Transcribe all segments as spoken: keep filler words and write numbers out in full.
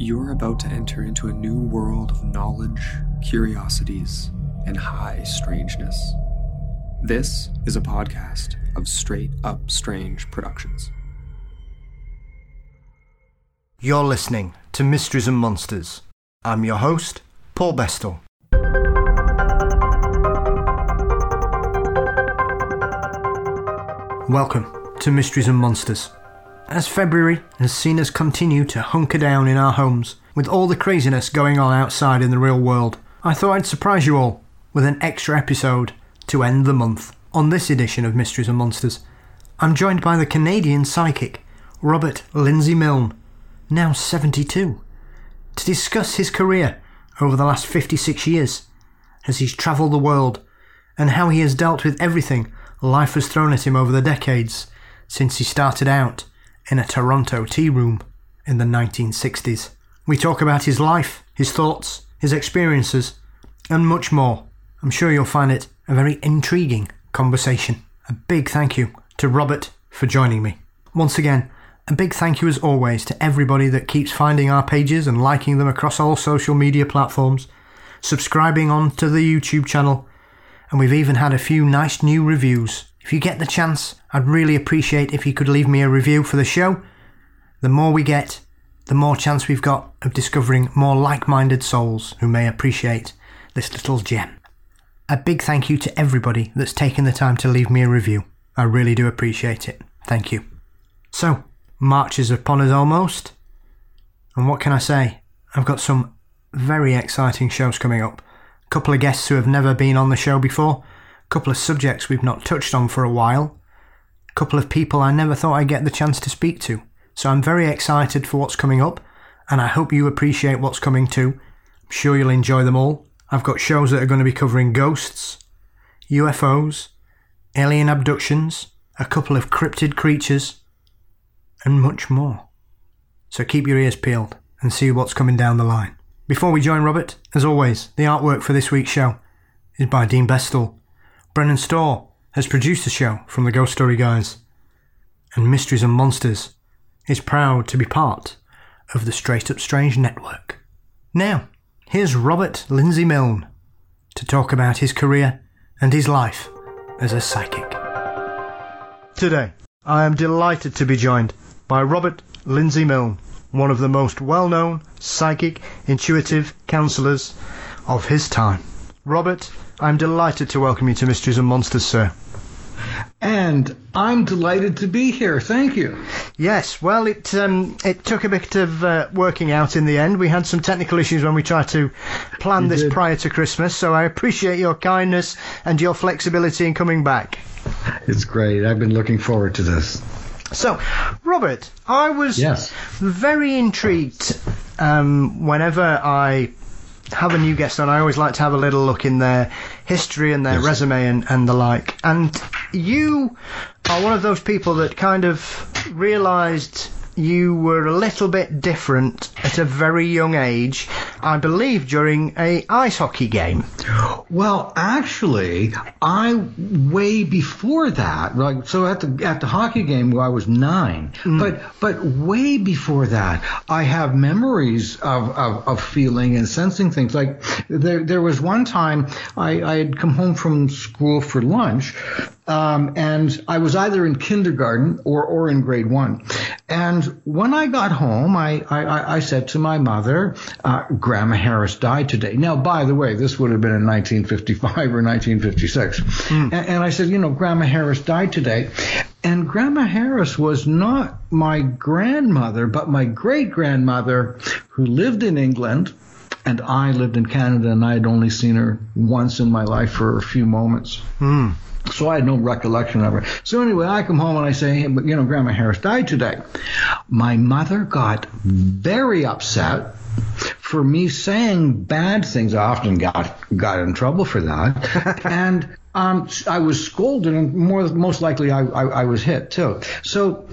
You're about to enter into a new world of knowledge, curiosities, and high strangeness. This is a podcast of Straight Up Strange Productions. You're listening to Mysteries and Monsters. I'm your host, Paul Bestel. Welcome to Mysteries and Monsters. As February has seen us continue to hunker down in our homes, with all the craziness going on outside in the real world, I thought I'd surprise you all with an extra episode to end the month. On this edition of Mysteries and Monsters, I'm joined by the Canadian psychic, Robert Lindsay Milne, now seventy-two, to discuss his career over the last fifty-six years, as he's travelled the world, and how he has dealt with everything life has thrown at him over the decades since he started out in a Toronto tea room in the nineteen sixties. We talk about his life, his thoughts, his experiences, and much more. I'm sure you'll find it a very intriguing conversation. A big thank you to Robert for joining me. Once again, a big thank you as always to everybody that keeps finding our pages and liking them across all social media platforms, subscribing on to the YouTube channel, and we've even had a few nice new reviews. If you get the chance, I'd really appreciate if you could leave me a review for the show. The more we get, the more chance we've got of discovering more like-minded souls who may appreciate this little gem. A big thank you to everybody that's taken the time to leave me a review. I really do appreciate it. Thank you. So, March is upon us almost. And what can I say? I've got some very exciting shows coming up. A couple of guests who have never been on the show before. A couple of subjects we've not touched on for a while. A couple of people I never thought I'd get the chance to speak to. So I'm very excited for what's coming up, and I hope you appreciate what's coming too. I'm sure you'll enjoy them all. I've got shows that are going to be covering ghosts, U F Os, alien abductions, a couple of cryptid creatures, and much more. So keep your ears peeled and see what's coming down the line. Before we join Robert, as always, the artwork for this week's show is by Dean Bestel. Brennan Storr has produced the show from the Ghost Story Guys. And Mysteries and Monsters is proud to be part of the Straight Up Strange network. Now, here's Robert Lindsay Milne to talk about his career and his life as a psychic. Today, I am delighted to be joined by Robert Lindsay Milne, one of the most well-known psychic, intuitive counsellors of his time. Robert, I'm delighted to welcome you to Mysteries and Monsters, sir. And I'm delighted to be here. Thank you. Yes, well, it um, it took a bit of uh, working out in the end. We had some technical issues when we tried to plan You this did. prior to Christmas, so I appreciate your kindness and your flexibility in coming back. It's great. I've been looking forward to this. So, Robert, I was Yes. very intrigued um, whenever I have a new guest on. I always like to have a little look in their history and their Yes. resume and, and the like. And you are one of those people that kind of realised you were a little bit different at a very young age, I believe during a ice hockey game. Well, actually, I way before that, like so at the at the hockey game where I was nine, Mm. but but way before that, I have memories of, of, of feeling and sensing things. Like there there was one time I, I had come home from school for lunch. Um, and I was either in kindergarten or, or in grade one. And when I got home, I, I, I said to my mother, uh, Grandma Harris died today. Now, by the way, this would have been in nineteen fifty-five or nineteen fifty-six. Mm. And, and I said, you know, Grandma Harris died today. And Grandma Harris was not my grandmother, but my great-grandmother who lived in England. And I lived in Canada, and I had only seen her once in my life for a few moments. Mm. So I had no recollection of her. So anyway, I come home and I say, hey, but you know, Grandma Harris died today. My mother got very upset for me saying bad things. I often got got in trouble for that. and um, I was scolded, and more most likely I, I, I was hit too. So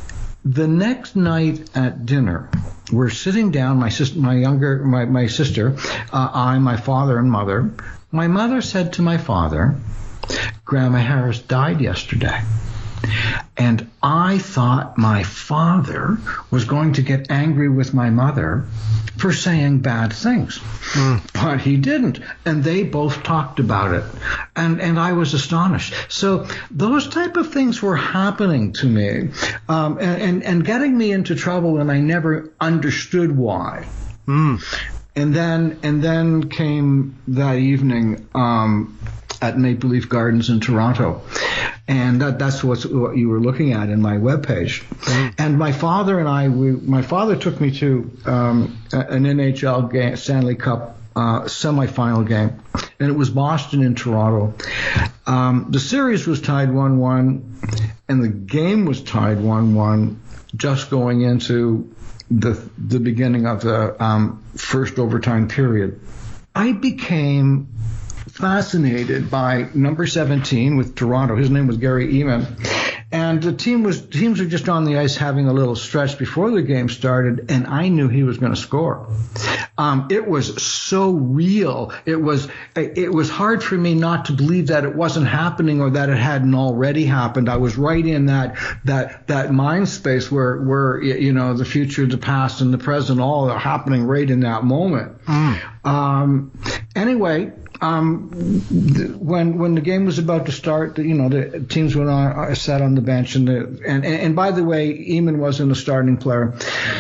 the next night at dinner, we're sitting down, my sister, my younger, my, my sister, uh, I, my father and mother. My mother said to my father, Grandma Harris died yesterday. And I thought my father was going to get angry with my mother for saying bad things. Mm. But he didn't. And they both talked about it. And and I was astonished. So those type of things were happening to me um, and, and, and getting me into trouble, and I never understood why. Mm. And then and then came that evening um, at Maple Leaf Gardens in Toronto. And that, that's what's, what you were looking at in my webpage. Mm. And my father and I, we, my father took me to um, an N H L game, Stanley Cup uh, semifinal game, and it was Boston and Toronto. Um, the series was tied one one, and the game was tied one one, just going into the the beginning of the um, first overtime period. I became fascinated by number seventeen with Toronto. His name was Gary Eman. And the team was teams were just on the ice having a little stretch before the game started, and I knew he was going to score. Um, it was so real. It was it was hard for me not to believe that it wasn't happening or that it hadn't already happened. I was right in that that that mind space where where you know the future, the past, and the present all are happening right in that moment. Mm. Um, anyway. Um, when when the game was about to start, you know, the teams went on, sat on the bench, and the and, and, and by the way, Eman wasn't a starting player.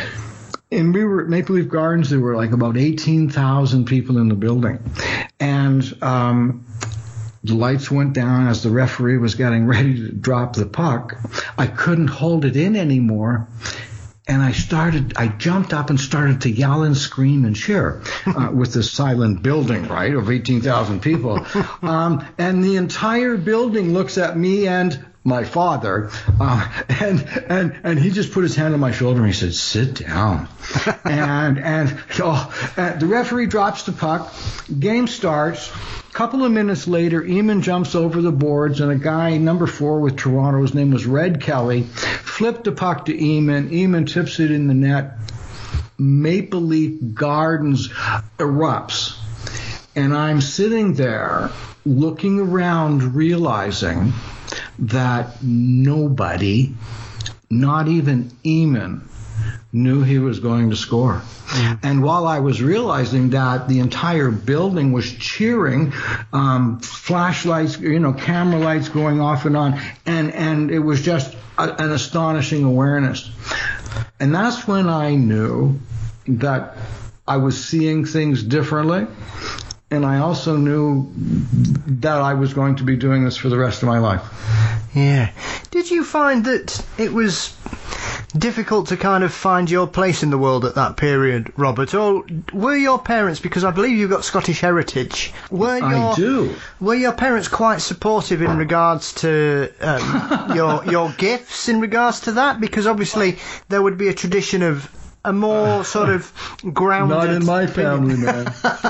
And we were at Maple Leaf Gardens. There were like about eighteen thousand people in the building, and um, the lights went down as the referee was getting ready to drop the puck. I couldn't hold it in anymore. And I started, I jumped up and started to yell and scream and cheer uh, with this silent building, right, of eighteen thousand people. Um, and the entire building looks at me and my father, uh, and and and he just put his hand on my shoulder and he said, "Sit down." and and oh, uh, the referee drops the puck. Game starts. A couple of minutes later, Eman jumps over the boards, and a guy, number four with Toronto, his name was Red Kelly, flipped the puck to Eman. Eman tips it in the net. Maple Leaf Gardens erupts. And I'm sitting there looking around, realizing that nobody, not even Eman, knew he was going to score. Mm. And while I was realizing that, the entire building was cheering, um, flashlights, you know, camera lights going off and on, and, and it was just a, an astonishing awareness. And that's when I knew that I was seeing things differently, and I also knew that I was going to be doing this for the rest of my life. Yeah. Did you find that it was difficult to kind of find your place in the world at that period, Robert? Or were your parents, because I believe you've got Scottish heritage, were your, I do. Were your parents quite supportive in regards to um, your your gifts in regards to that? Because obviously there would be a tradition of a more sort of grounded... Not in my family, man.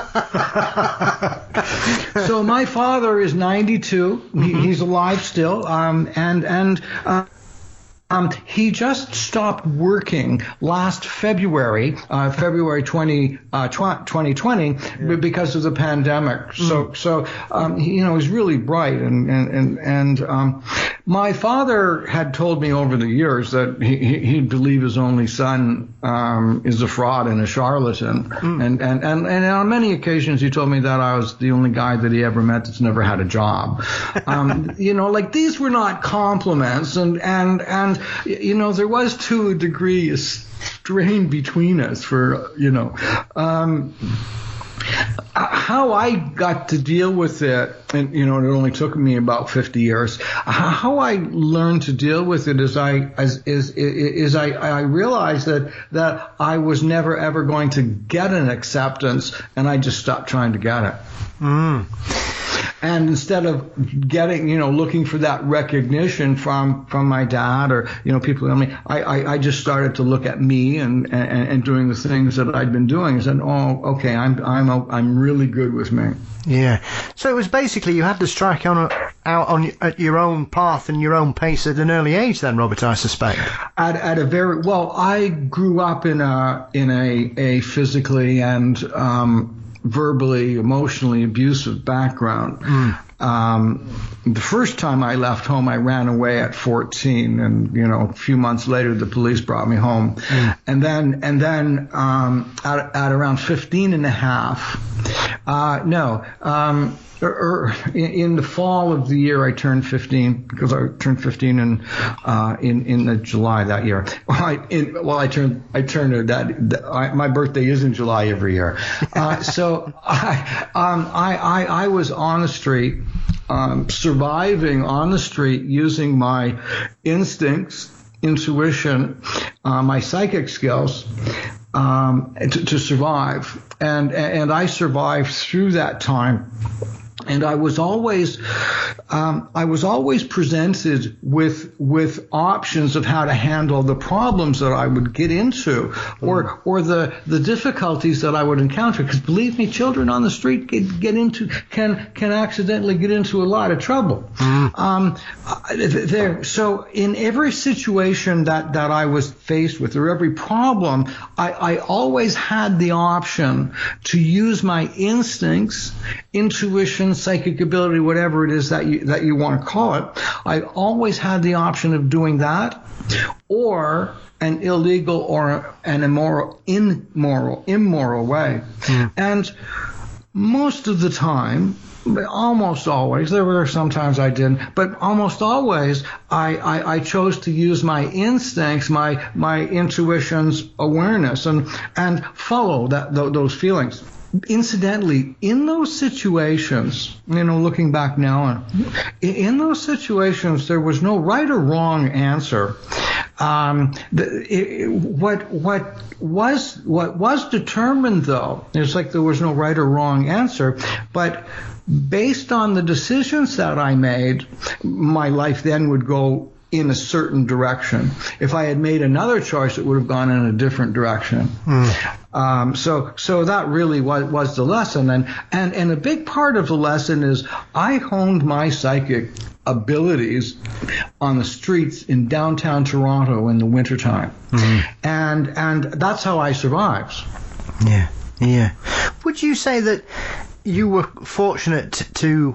So my father is ninety-two. Mm-hmm. He, he's alive still. Um, and and uh, um, he just stopped working last February, uh, February twentieth, uh, twenty twenty, yeah. because of the pandemic. Mm-hmm. So so um, he, you know, he's really bright. And and and, and um, my father had told me over the years that he, he, he'd believe his only son um, is a fraud and a charlatan. Mm. And, and, and, and on many occasions he told me that I was the only guy that he ever met that's never had a job. Um, you know, like these were not compliments. And, and, and, you know, there was to a degree a strain between us for, you know, um, how I got to deal with it, and you know, it only took me about fifty years. How I learned to deal with it is I as is is I, I realized that that I was never ever going to get an acceptance, and I just stopped trying to get it. Mm. And instead of getting, you know, looking for that recognition from, from my dad or, you know, people, I mean, I, I, I just started to look at me and, and, and doing the things that I'd been doing and said, oh, okay, I'm, I'm, I'm really good with me. Yeah. So it was basically you had to strike on a, out on at your own path and your own pace at an early age then, Robert, I suspect. At, at a very, well, I grew up in a, in a, a physically and, um, verbally, emotionally abusive background. Mm. Um, the first time I left home, I ran away at fourteen, and you know, a few months later, the police brought me home. Mm. And then, and then um, at, at around fifteen and a half, uh, no, um, or, or in the fall of the year, I turned fifteen, because I turned fifteen in uh, in in the July that year. Well, I, in, well, I turned I turned that, that I, my birthday is in July every year. Uh, so I, um, I I I was on the street. Um, surviving on the street using my instincts, intuition, uh, my psychic skills um, to, to survive. And, and I survived through that time. And I was always, um, I was always presented with with options of how to handle the problems that I would get into, or mm. or the the difficulties that I would encounter. Because believe me, children on the street get, get into can can accidentally get into a lot of trouble. Mm. Um, there. So in every situation that that I was faced with, or every problem, I, I always had the option to use my instincts, intuition, psychic ability, whatever it is that you that you want to call it. I always had the option of doing that, or an illegal or an immoral, immoral, immoral way. Mm. And most of the time, almost always, there were some times I didn't, but almost always I, I, I chose to use my instincts, my my intuition's awareness, and and follow that th- those feelings. Incidentally, in those situations, you know, looking back now, in those situations, there was no right or wrong answer. Um, the, it, what what was what was determined, though, it's like there was no right or wrong answer, but based on the decisions that I made, my life then would go in a certain direction. If I had made another choice, it would have gone in a different direction. Mm. Um, so, so that really was, was the lesson. And, and, and a big part of the lesson is I honed my psychic abilities on the streets in downtown Toronto in the wintertime. Mm-hmm. And, and that's how I survived. Yeah. Yeah. Would you say that you were fortunate to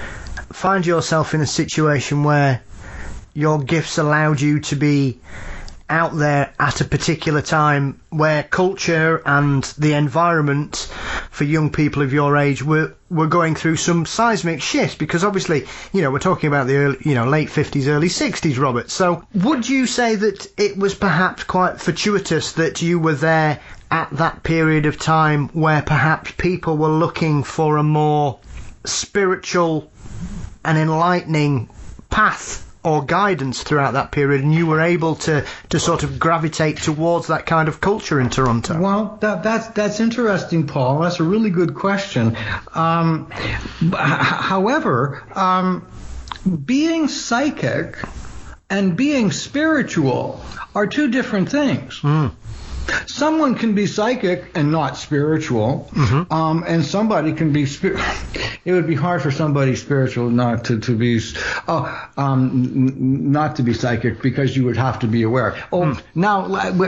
find yourself in a situation where your gifts allowed you to be out there at a particular time where culture and the environment for young people of your age were were going through some seismic shifts? Because obviously, you know, we're talking about the early, you know, late fifties, early sixties, Robert. So would you say that it was perhaps quite fortuitous that you were there at that period of time where perhaps people were looking for a more spiritual and enlightening path or guidance throughout that period, and you were able to, to sort of gravitate towards that kind of culture in Toronto? Well, that, that's that's interesting, Paul. That's a really good question. Um, h- however, um, being psychic and being spiritual are two different things. Mm. Someone can be psychic and not spiritual, mm-hmm. um, and somebody can be spir- it would be hard for somebody spiritual not to, to be oh, um, n- not to be psychic, because you would have to be aware. Oh, mm. Now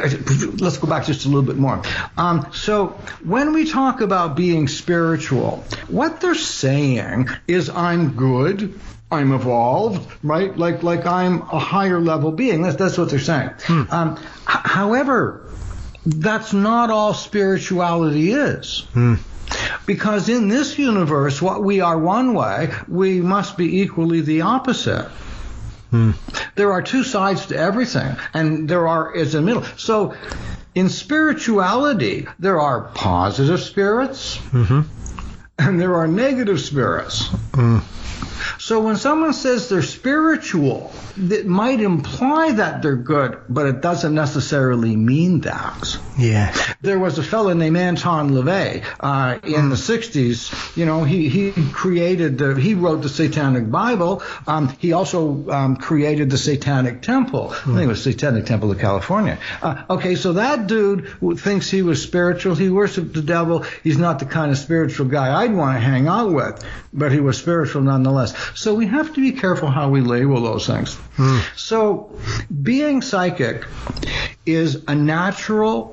let's go back just a little bit more. Um, so when we talk about being spiritual, what they're saying is I'm good, I'm evolved, right? Like like I'm a higher level being. That's that's what they're saying. Mm. Um, h- however, that's not all spirituality is. Hmm. Because in this universe, what we are one way, we must be equally the opposite. Hmm. There are two sides to everything, and there are is a middle. So in spirituality, there are positive spirits, mm-hmm. and there are negative spirits. Mm. So when someone says they're spiritual, it might imply that they're good, but it doesn't necessarily mean that. Yeah. There was a fellow named Anton LaVey uh, in mm. the sixties. You know, he he created the he wrote the Satanic Bible. Um, he also um, created the Satanic Temple. Mm. I think it was Satanic Temple of California. Uh, okay, so that dude thinks he was spiritual. He worshipped the devil. He's not the kind of spiritual guy I'd want to hang out with, but he was spiritual nonetheless. So we have to be careful how we label those things. Mm. So being psychic is a natural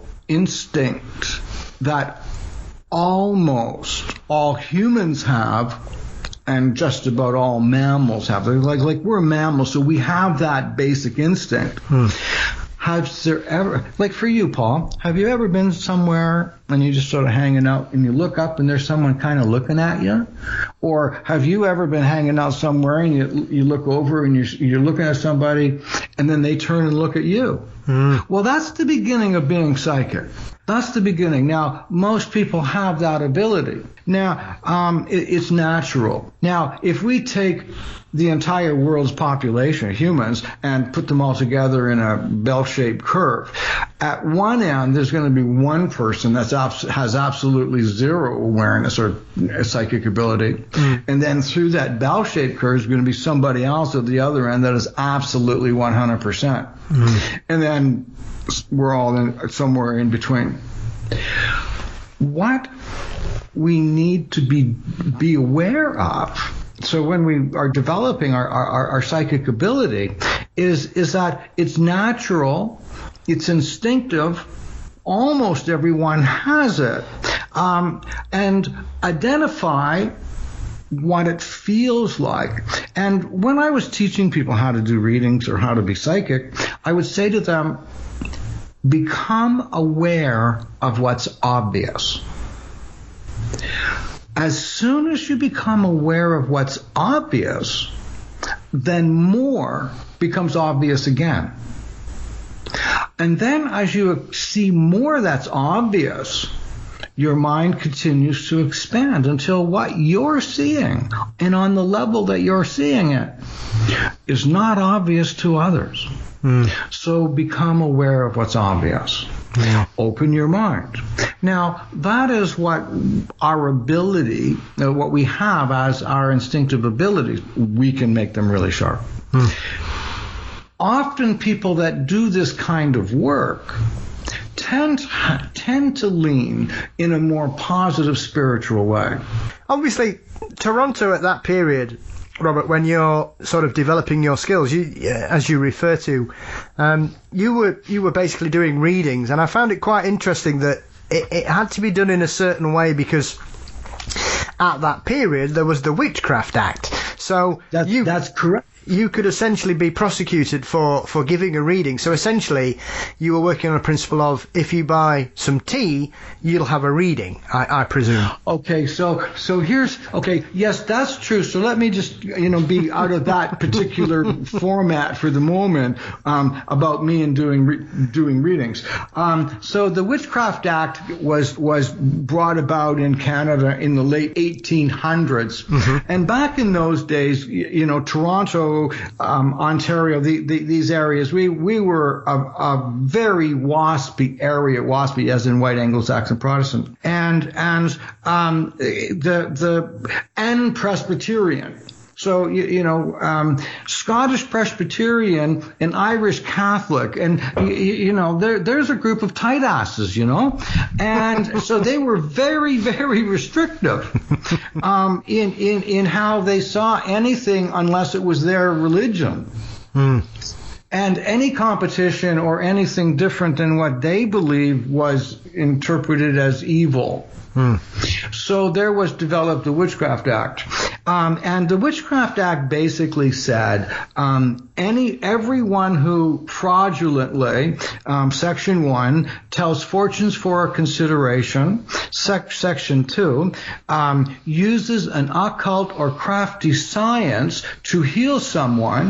instinct that almost all humans have and just about all mammals have. Like, like we're mammals, so we have that basic instinct. Hmm. Has there ever, like for you, Paul, have you ever been somewhere and you're just sort of hanging out and you look up and there's someone kind of looking at you? Or have you ever been hanging out somewhere and you you look over and you're, you're looking at somebody and then they turn and look at you? Mm. Well, that's the beginning of being psychic. That's the beginning. Now, most people have that ability. Now, um, it, it's natural. Now, if we take the entire world's population of humans and put them all together in a bell-shaped curve, at one end, there's going to be one person that abs- has absolutely zero awareness or psychic ability. Mm. And then through that bell-shaped curve is going to be somebody else at the other end that is absolutely one hundred percent. Mm. And then we're all in, somewhere in between. What we need to be be aware of, so when we are developing our, our, our psychic ability, is is that it's natural, it's instinctive, almost everyone has it, um, and identify what it feels like. And when I was teaching people how to do readings or how to be psychic, I would say to them, become aware of what's obvious. As soon as you become aware of what's obvious, then more becomes obvious again. And then as you see more that's obvious, your mind continues to expand until what you're seeing, and on the level that you're seeing it, is not obvious to others. Mm. So become aware of what's obvious. Yeah. Open your mind. Now, that is what our ability, uh, what we have as our instinctive abilities, we can make them really sharp. Mm. Often people that do this kind of work tend tend to lean in a more positive spiritual way. Obviously, Toronto at that period, Robert, when you're sort of developing your skills, you, as you refer to, um, you were you were basically doing readings, and I found it quite interesting that it, it had to be done in a certain way because at that period there was the Witchcraft Act. So that's, you, that's correct. You could essentially be prosecuted for, for giving a reading. So essentially, you were working on a principle of if you buy some tea, you'll have a reading, I, I presume. Okay, so so here's, okay, yes, that's true. So let me just, you know, be out of that particular format for the moment um, about me and doing re- doing readings. Um, so the Witchcraft Act was was brought about in Canada in the late eighteen hundreds. Mm-hmm. And back in those days, you, you know, Toronto, Um, Ontario, the, the, these areas, we, we were a, a very waspy area, waspy as in white Anglo-Saxon Protestant, and and um, the the and Presbyterian. So, you, you know, um, Scottish Presbyterian and Irish Catholic, and, you, you know, there, there's a group of tight asses, you know, and so they were very, very restrictive um, in, in, in how they saw anything unless it was their religion. Mm. And any competition or anything different than what they believed was interpreted as evil. Hmm. So there was developed the Witchcraft Act. Um, and the Witchcraft Act basically said um, any everyone who fraudulently, um, Section one, tells fortunes for a consideration, sec- Section two, um, uses an occult or crafty science to heal someone,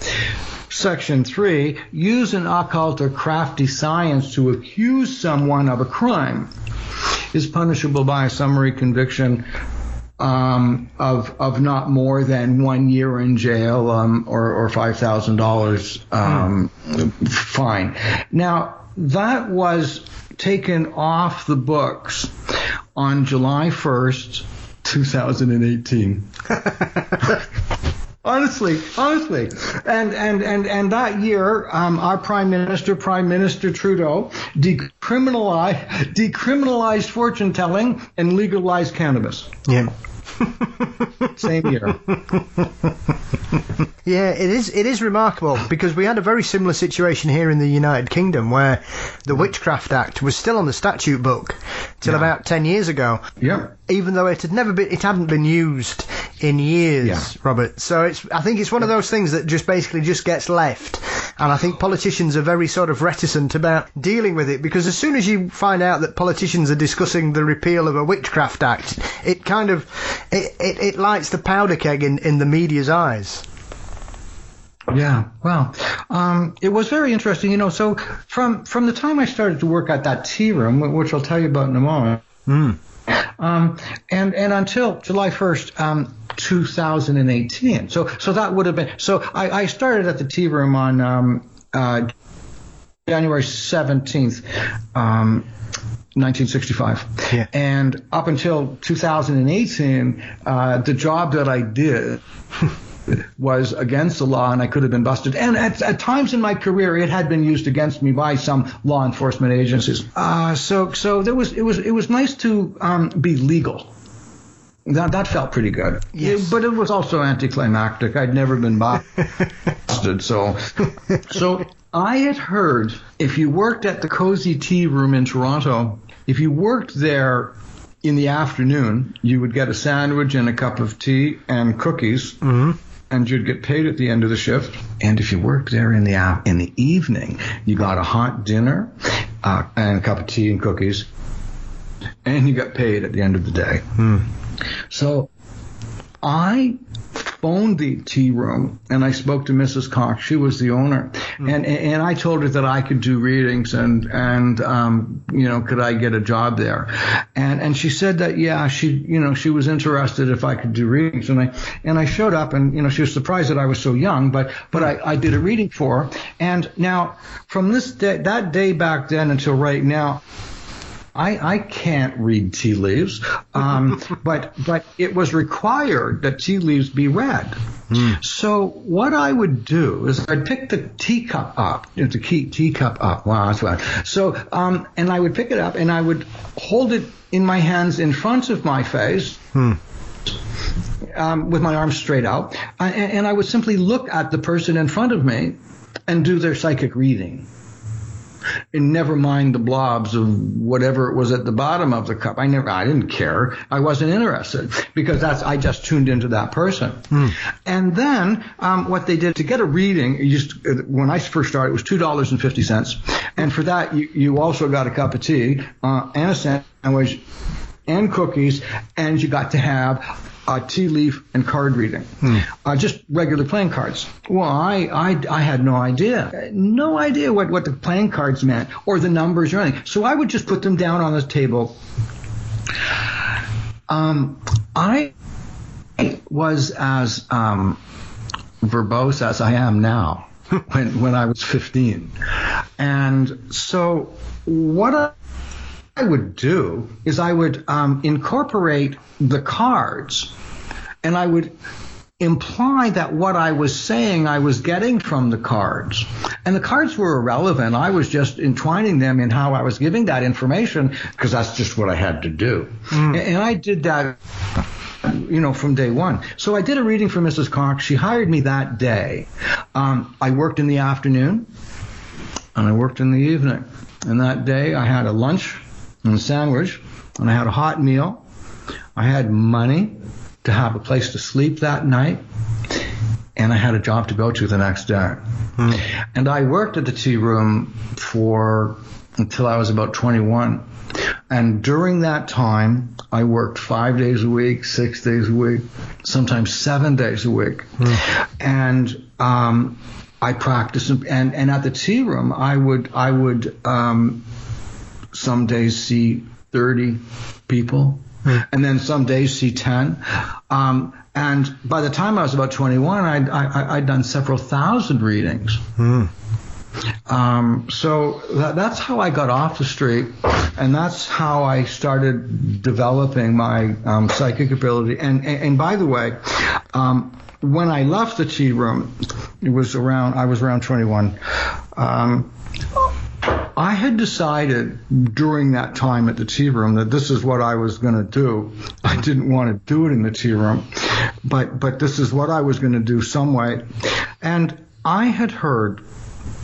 Section three, use an occult or crafty science to accuse someone of a crime, is punishable by a summary conviction um, of of not more than one year in jail um, or, or five thousand dollars um, mm. fine. Now, that was taken off the books on July first, twenty eighteen. Honestly, honestly. And, and, and, and that year, um, our Prime Minister, Prime Minister Trudeau, decriminalized, decriminalized fortune telling and legalized cannabis. Yeah. Same year. Yeah, it is it is remarkable because we had a very similar situation here in the United Kingdom where the Witchcraft Act was still on the statute book till yeah. about ten years ago. Yeah. Even though it had never been, it hadn't been used in years, Yeah. Robert. So it's I think it's one of those things that just basically just gets left. And I think politicians are very sort of reticent about dealing with it, because as soon as you find out that politicians are discussing the repeal of a Witchcraft Act, it kind of it, it, it lights the powder keg in, in the media's eyes. Yeah, well, um, it was very interesting, you know. So from from the time I started to work at that tea room, which I'll tell you about in a moment, Mm. um, and and until July first, um, two thousand eighteen. So so that would have been. So I, I started at the tea room on um, uh, January seventeenth. Um, nineteen sixty-five. Yeah. And up until two thousand eighteen, uh, the job that I did was against the law, and I could have been busted. And at, at times in my career, it had been used against me by some law enforcement agencies. Uh, so so there was it was it was nice to um, be legal. That that felt pretty good. Yes. It- but it was also anticlimactic. I'd never been busted, so so I had heard if you worked at the Cozy Tea Room in Toronto, if you worked there in the afternoon, you would get a sandwich and a cup of tea and cookies, Mm-hmm. and you'd get paid at the end of the shift. And if you worked there in the af- in the evening, you got a hot dinner uh, and a cup of tea and cookies, and you got paid at the end of the day. Mm. So I phoned the tea room and I spoke to Missus Cox. She was the owner, Mm. and and I told her that I could do readings and and um you know could I get a job there, and and she said that yeah she you know she was interested if I could do readings, and I and I showed up, and you know she was surprised that I was so young, but but I, I did a reading for her. And now from this day, that day back then until right now, I, I can't read tea leaves, um, but but it was required that tea leaves be read. Mm. So what I would do is I'd pick the teacup up, you know, the key teacup up. Wow, that's right. So um, and I would pick it up and I would hold it in my hands in front of my face. Mm. Um, with my arms straight out, I, and, and I would simply look at the person in front of me and do their psychic reading. And never mind the blobs of whatever it was at the bottom of the cup. I never, I didn't care. I wasn't interested because that's, I just tuned into that person. Mm. And then, um, what they did to get a reading, you just, when I first started, it was two dollars and fifty cents. And for that, you, you also got a cup of tea, uh, and a sandwich and cookies, and you got to have a tea leaf and card reading, Hmm. uh, just regular playing cards. Well, I, I, I had no idea, no idea what, what the playing cards meant or the numbers or anything. So I would just put them down on the table. Um, I was as um, verbose as I am now when when I was fifteen, and so what I I would do is I would um, incorporate the cards, and I would imply that what I was saying I was getting from the cards. And the cards were irrelevant. I was just entwining them in how I was giving that information because that's just what I had to do. Mm. And I did that, you know, from day one. So I did a reading for Missus Cox. She hired me that day. Um, I worked in the afternoon, and I worked in the evening. And that day I had a lunch and a sandwich, and I had a hot meal. I had money to have a place to sleep that night, and I had a job to go to the next day. Mm. And I worked at the tea room for until I was about twenty-one. And during that time, I worked five days a week, six days a week, sometimes seven days a week. Mm. And um, I practiced, and, and at the tea room, I would I would um, some days see thirty people, mm. and then some days see ten. Um, and by the time I was about twenty-one, I'd, I, I'd done several thousand readings. Mm. Um, so that, that's how I got off the street, and that's how I started developing my um, psychic ability. And, and, and by the way, um, when I left the tea room, it was around, I was around twenty-one. Um, I had decided during that time at the tea room that this is what I was going to do. I didn't want to do it in the tea room, but but this is what I was going to do some way. And I had heard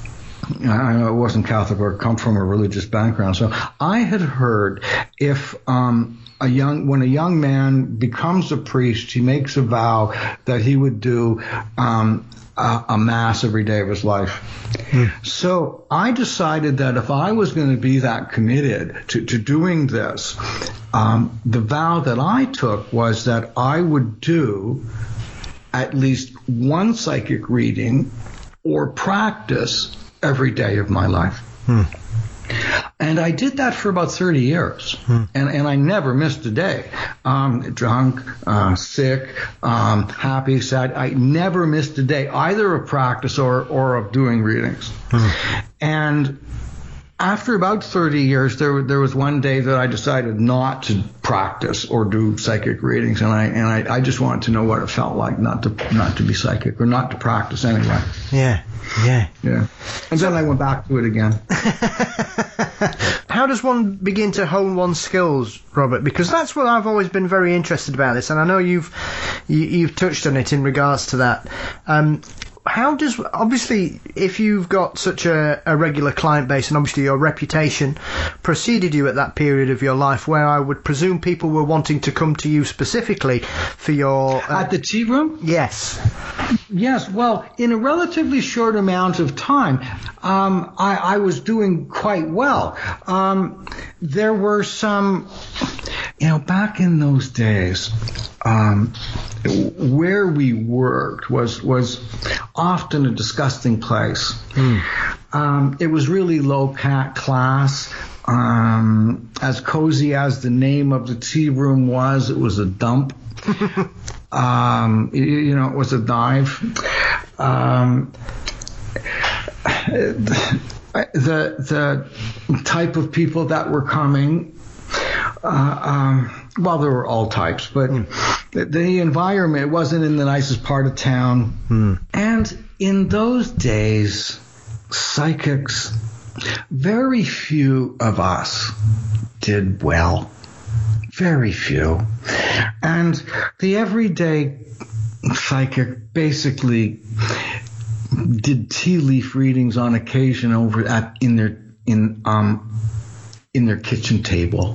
I wasn't Catholic or come from a religious background. So I had heard if um, a young when a young man becomes a priest, he makes a vow that he would do um, a, a mass every day of his life. Hmm. So I decided that if I was going to be that committed to, to doing this, um, the vow that I took was that I would do at least one psychic reading or practice every day of my life. Hmm. And I did that for about thirty years, hmm. and, and I never missed a day. Um, drunk, uh, sick, um, happy, sad. I never missed a day, either of practice or, or of doing readings. Hmm. And after about thirty years, there there was one day that I decided not to practice or do psychic readings, and I and I, I just wanted to know what it felt like not to not to be psychic or not to practice anyway. Yeah, yeah, yeah. And so, then I went back to it again. How does one begin to hone one's skills, Robert? Because that's what I've always been very interested about this, and I know you've you, you've touched on it in regards to that. Um, How does, obviously, if you've got such a, a regular client base and obviously your reputation preceded you at that period of your life where I would presume people were wanting to come to you specifically for your... Uh, At the tea room? Yes. Yes, well, in a relatively short amount of time, um, I, I was doing quite well. Um, there were some, you know, back in those days... Um, where we worked was was often a disgusting place. Mm. Um, it was really low cat class. Um, as cozy as the name of the tea room was, it was a dump. um, you, you know, it was a dive. Um, the the type of people that were coming. Uh, um, well, there were all types, but mm. the, the environment wasn't in the nicest part of town. Mm. And in those days, psychics, very few of us did well. Very few. And the everyday psychic basically did tea leaf readings on occasion over at in their in um in their kitchen table.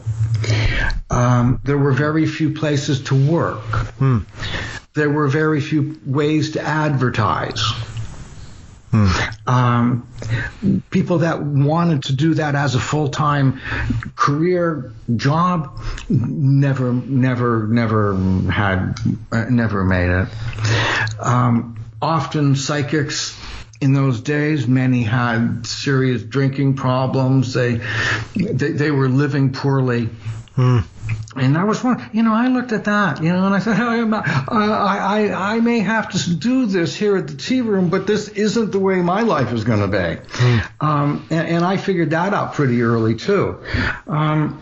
Um, there were very few places to work. Hmm. There were very few ways to advertise. Hmm. Um, people that wanted to do that as a full-time career job never, never, never had, uh, never made it. Um, often psychics in those days, many had serious drinking problems. They, they, they were living poorly. Hmm. And I was one, you know, I looked at that, you know, and I said, oh, I, I, I may have to do this here at the tea room, but this isn't the way my life is going to be. Mm. Um, and, and I figured that out pretty early too. Um,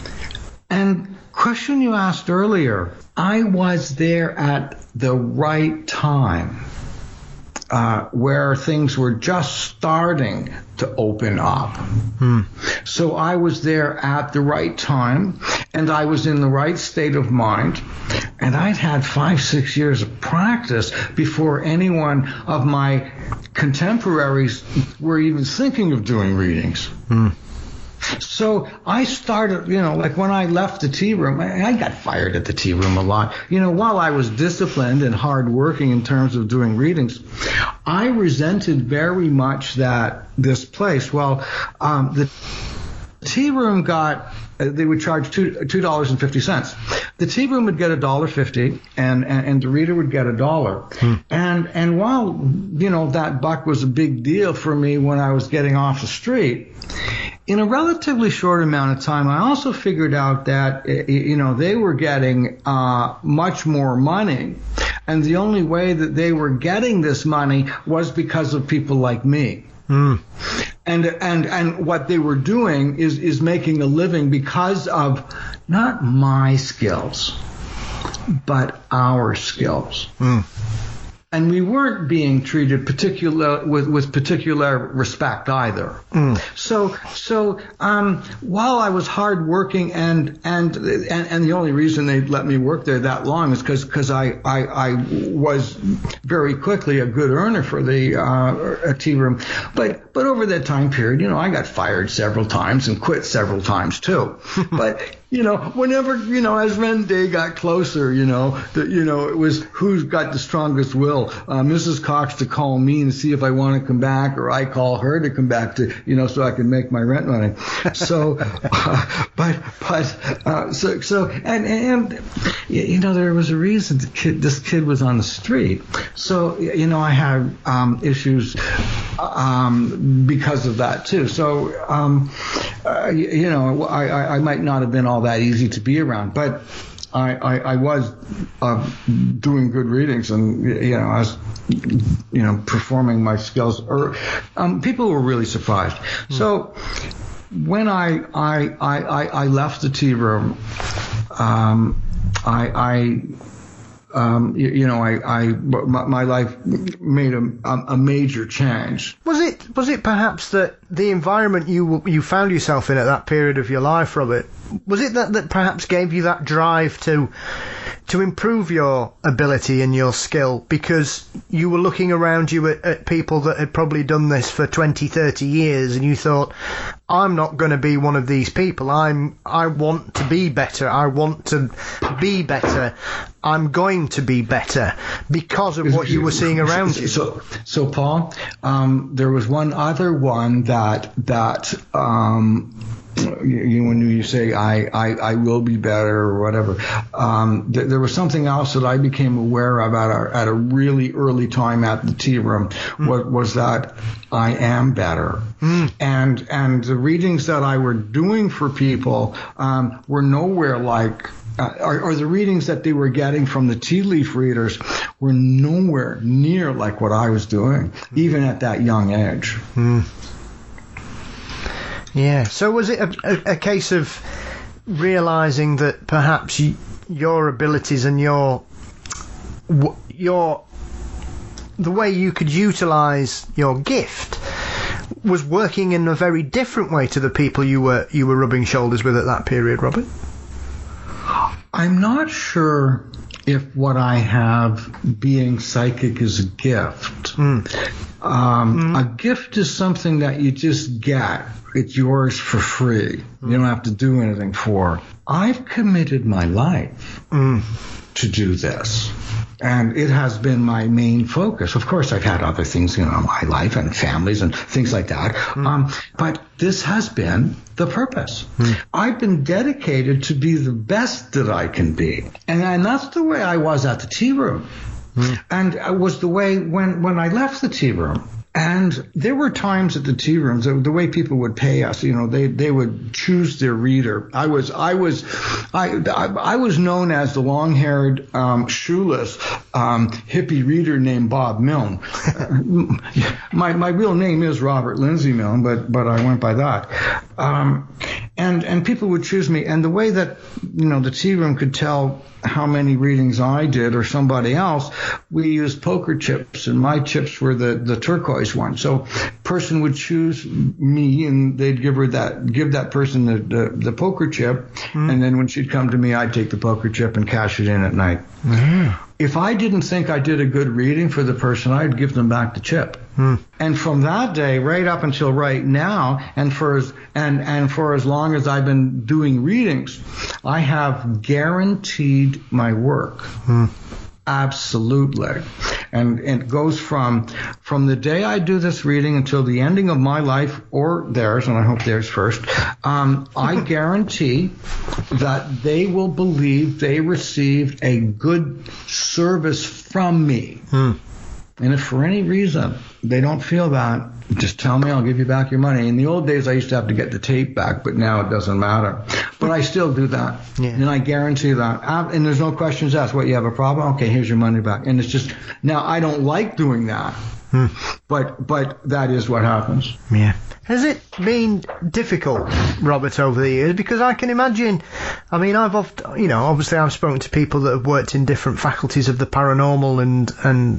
and question you asked earlier, I was there at the right time. Uh, where things were just starting to open up. Hmm. So I was there at the right time, and I was in the right state of mind, and I'd had five, six years of practice before anyone of my contemporaries were even thinking of doing readings. Hmm. So I started, you know, like when I left the tea room, I, I got fired at the tea room a lot. You know, while I was disciplined and hardworking in terms of doing readings, I resented very much that this place. Well, um, the tea room got, uh, they would charge two two dollars and fifty cents. The tea room would get a dollar fifty, and, and and the reader would get a dollar. Hmm. And and while you know that buck was a big deal for me when I was getting off the street, in a relatively short amount of time, I also figured out that, you know, they were getting uh, much more money. And the only way that they were getting this money was because of people like me. Mm. And and and what they were doing is, is making a living because of not my skills, but our skills. Mm. and we weren't being treated particular with, with particular respect either. Mm. So so um, while I was hardworking and and and and the only reason they let me work there that long is because because I, I I was very quickly a good earner for the uh, tea room, but but over that time period, you know, I got fired several times and quit several times too. But you know, whenever, you know, as Ren Day got closer, you know, that, you know, it was who's got the strongest will. Uh, Missus Cox to call me and see if I want to come back, or I call her to come back to, you know, so I can make my rent money. So, uh, but, but, uh, so, so, and, and, you know, there was a reason the kid, this kid was on the street. So, you know, I had, um, issues, um, because of that too. So, um, uh, you know, I, I, I might not have been all that easy to be around, but I, I, I was uh, doing good readings, and you know I was you know performing my skills. Or um, people were really surprised. Mm. So when I I, I I left the tea room, um, I. I Um, you, you know, I, I my, my life made a, a major change. Was it was it perhaps that the environment you you found yourself in at that period of your life, Robert, was it that, that perhaps gave you that drive to to improve your ability and your skill, because you were looking around you at, at people that had probably done this for twenty, thirty years, and you thought, I'm not going to be one of these people. I'm I want to be better. I want to be better. I'm going to be better because of what you were seeing around you. So, so Paul, um, there was one other one that that um, you, when you say I, I, I will be better or whatever, um, th- there was something else that I became aware of at a, at a really early time at the tea room. Mm. was, was that I am better. Mm. And and the readings that I were doing for people um, were nowhere like. Uh, or, or the readings that they were getting from the tea leaf readers were nowhere near like what I was doing, mm. even at that young age. Mm. Yeah. So was it a, a, a case of realizing that perhaps you, your abilities and your your the way you could utilize your gift was working in a very different way to the people you were you were rubbing shoulders with at that period, Robert? I'm not sure if what I have, being psychic, is a gift. Mm. Um, mm. A gift is something that you just get. It's yours for free. Mm. You don't have to do anything for. I've committed my life mm. to do this. And it has been my main focus. Of course, I've had other things, you know, in my life and families and things like that. Mm. Um, but this has been the purpose. Mm. I've been dedicated to be the best that I can be. And, and that's the way I was at the tea room. Mm. And it was the way when, when I left the tea room. And there were times at the tea rooms, the, the way people would pay us, you know, they, they would choose their reader. I was, I was, I, I, I was known as the long-haired, um, shoeless, um, hippie reader named Bob Milne. my, my real name is Robert Lindsay Milne, but, but I went by that. Um, and, and people would choose me. And the way that, you know, the tea room could tell how many readings I did or somebody else, we used poker chips, and my chips were the, the turquoise one. So person would choose me, and they'd give her that, give that person the, the, the poker chip. Mm. And then when she'd come to me, I'd take the poker chip and cash it in at night. Mm. If I didn't think I did a good reading for the person, I'd give them back the chip. Hmm. And from that day right up until right now, and for as and and for as long as I've been doing readings, I have guaranteed my work. Hmm. Absolutely. And it goes from from the day I do this reading until the ending of my life, or theirs, and I hope theirs first, um, I guarantee that they will believe they received a good service from me. Hmm. And if for any reason they don't feel that, just tell me, I'll give you back your money. In the old days, I used to have to get the tape back, but now it doesn't matter. But I still do that. Yeah. And I guarantee that. And there's no questions asked. What, you have a problem? Okay, here's your money back. And it's just, now I don't like doing that. Hmm. But but that is what happens. Yeah. Has it been difficult, Robert, over the years? Because I can imagine, I mean, I've often, you know, obviously I've spoken to people that have worked in different faculties of the paranormal and, and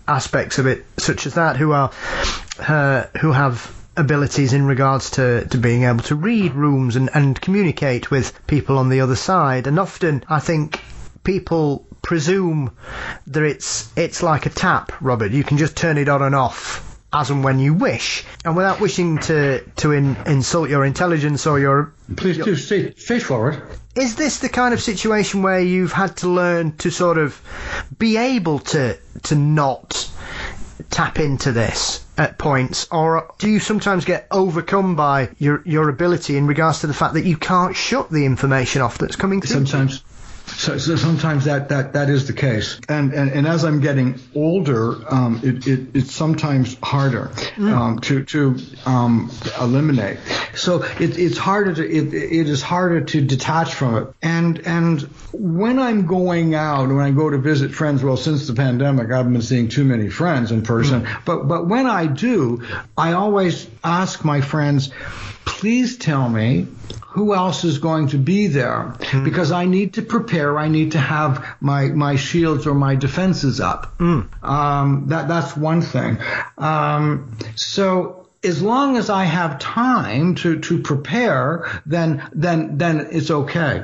aspects of it, such as that, who are uh, who have abilities in regards to, to being able to read rooms and, and communicate with people on the other side. And often, I think people presume that it's it's like a tap, Robert. You can just turn it on and off as and when you wish, and without wishing to to in, insult your intelligence or your... Please your, do, stay straightforward. Is this the kind of situation where you've had to learn to sort of be able to to not tap into this at points, or do you sometimes get overcome by your your ability in regards to the fact that you can't shut the information off that's coming through? Sometimes. So, so sometimes that, that, that is the case, and and, and as I'm getting older, um, it, it it's sometimes harder mm. um, to to um, eliminate. So it, it's harder to it, it is harder to detach from it. And and when I'm going out, when I go to visit friends, well, since the pandemic, I haven't been seeing too many friends in person. Mm. But but when I do, I always ask my friends, please tell me who else is going to be there, mm. because I need to prepare. I need to have my, my shields or my defenses up. Mm. Um, that that's one thing. Um, so as long as I have time to, to prepare, then then then it's okay.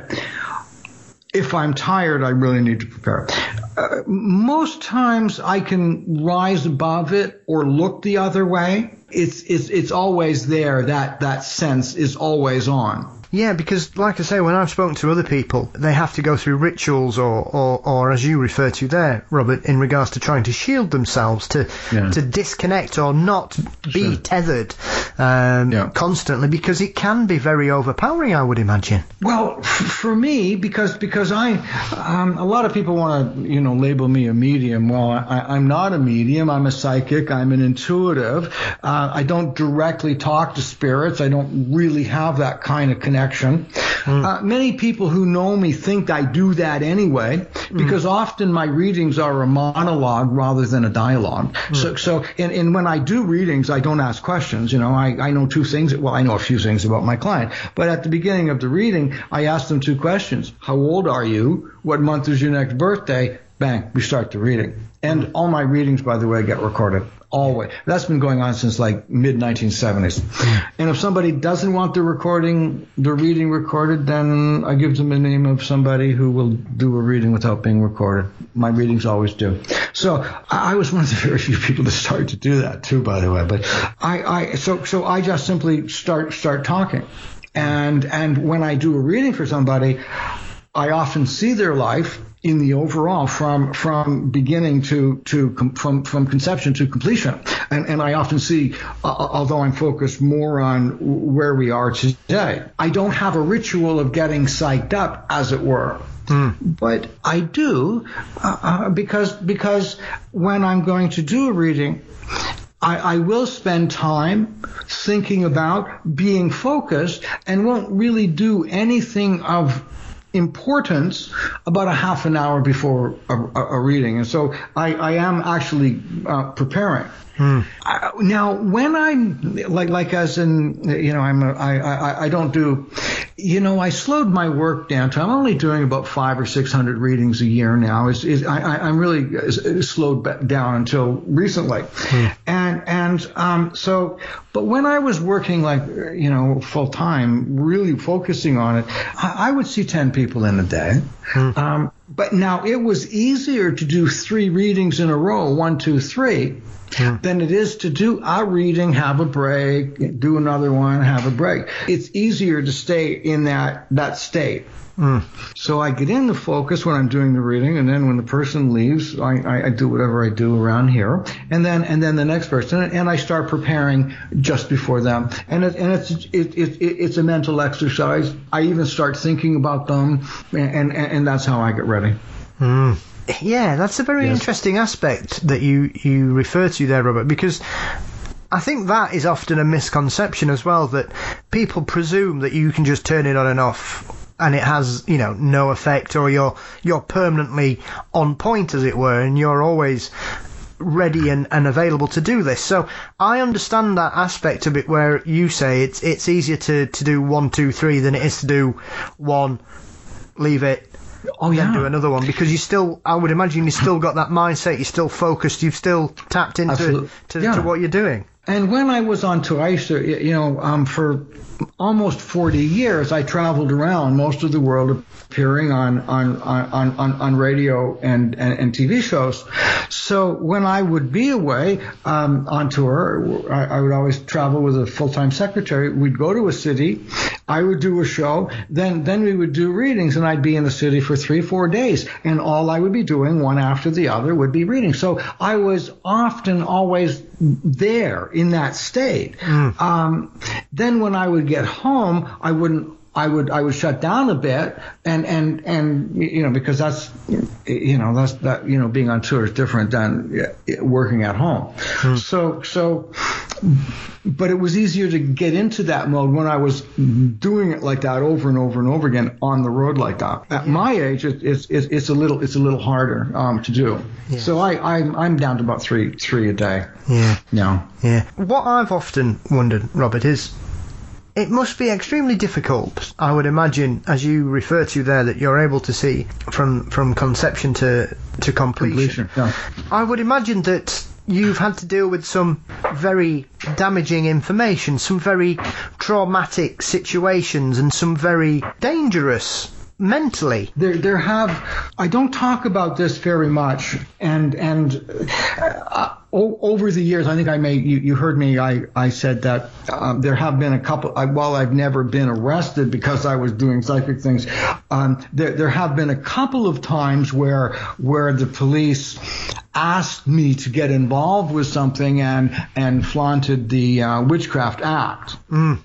If I'm tired, I really need to prepare. Uh, most times I can rise above it or look the other way. It's it's it's always there. That that sense is always on. Yeah, because like I say, when I've spoken to other people, they have to go through rituals or, or, or as you refer to there, Robert, in regards to trying to shield themselves, to yeah. to disconnect or not be sure. tethered um, yeah. constantly, because it can be very overpowering, I would imagine. Well, f- for me, because because I, um, a lot of people want to, you know, label me a medium. Well, I, I'm not a medium. I'm a psychic. I'm an intuitive. Uh, I don't directly talk to spirits. I don't really have that kind of connection. Mm. Uh, many people who know me think I do that anyway, because mm. often my readings are a monologue rather than a dialogue. Mm. So, so, and, and when I do readings, I don't ask questions. You know, I, I know two things. Well, I know a few things about my client, but at the beginning of the reading, I ask them two questions. How old are you? What month is your next birthday? Bang, we start the reading. And all my readings, by the way, get recorded. Always. That's been going on since like mid nineteen seventies. Mm. And if somebody doesn't want the recording, the reading recorded, then I give them the name of somebody who will do a reading without being recorded. My readings always do. So I, I was one of the very few people that started to do that too, by the way. But I, I so so I just simply start start talking. And and when I do a reading for somebody, I often see their life in the overall from from beginning to to com, from from conception to completion, and and I often see, uh, although I'm focused more on where we are today, I don't have a ritual of getting psyched up, as it were. Mm. But I do uh, uh, because because when I'm going to do a reading, I, I will spend time thinking about being focused and won't really do anything of importance about a half an hour before a, a, a reading. And so I, I am actually uh, preparing. Hmm. I, now, when I'm like, like as in, you know, I'm, a, I, I, I don't do, you know, I slowed my work down to, I'm only doing about five or six hundred readings a year now. Is is I, I'm really slowed down until recently, hmm. and and um, so, but when I was working like, you know, full time, really focusing on it, I, I would see ten people in a day. Hmm. Um, but now it was easier to do three readings in a row, one, two, three. Yeah. Than it is to do a reading, have a break, do another one, have a break. It's easier to stay in that, that state. Mm. So I get into focus when I'm doing the reading, and then when the person leaves, I, I, I do whatever I do around here, and then and then the next person, and I start preparing just before them, and it, and it's it, it, it's a mental exercise. I even start thinking about them, and and, and that's how I get ready. Mm. Yeah, that's a very yes. interesting aspect that you, you refer to there, Robert, because I think that is often a misconception as well, that people presume that you can just turn it on and off and it has, you know, no effect, or you're you're permanently on point, as it were, and you're always ready and, and available to do this. So I understand that aspect of it where you say it's it's easier to, to do one, two, three than it is to do one, leave it, Oh yeah. Then do another one, because you still, I would imagine you still got that mindset, you're still focused, you've still tapped into to, yeah. to what you're doing. And when I was on tour, I used to, you know, um, for almost forty years, I traveled around most of the world, appearing on on on on, on radio and, and and T V shows. So when I would be away um, on tour, I, I would always travel with a full-time secretary. We'd go to a city, I would do a show, then then we would do readings, and I'd be in the city for three, four days, and all I would be doing, one after the other, would be reading. So I was often always there in that state. Mm. Um, then when I would get home, I wouldn't. I would I would shut down a bit, and and and you know, because that's you know that's that you know being on tour is different than working at home. Hmm. So so, but it was easier to get into that mode when I was doing it like that over and over and over again on the road like that. At yeah. my age, it, it's it's it's a little it's a little harder um, to do. Yeah. So I I'm I'm down to about three three a day. Yeah. Now. Yeah. What I've often wondered, Robert, is, it must be extremely difficult, I would imagine, as you refer to there, that you're able to see from, from conception to, to completion. completion yeah. I would imagine that you've had to deal with some very damaging information, some very traumatic situations, and some very dangerous mentally. There, there have. I don't talk about this very much, and and uh, o- over the years, I think I may. You, you heard me. I, I said that um, there have been a couple. I, while I've never been arrested because I was doing psychic things, um, there there have been a couple of times where where the police asked me to get involved with something and and flaunted the uh, Witchcraft Act. Mm.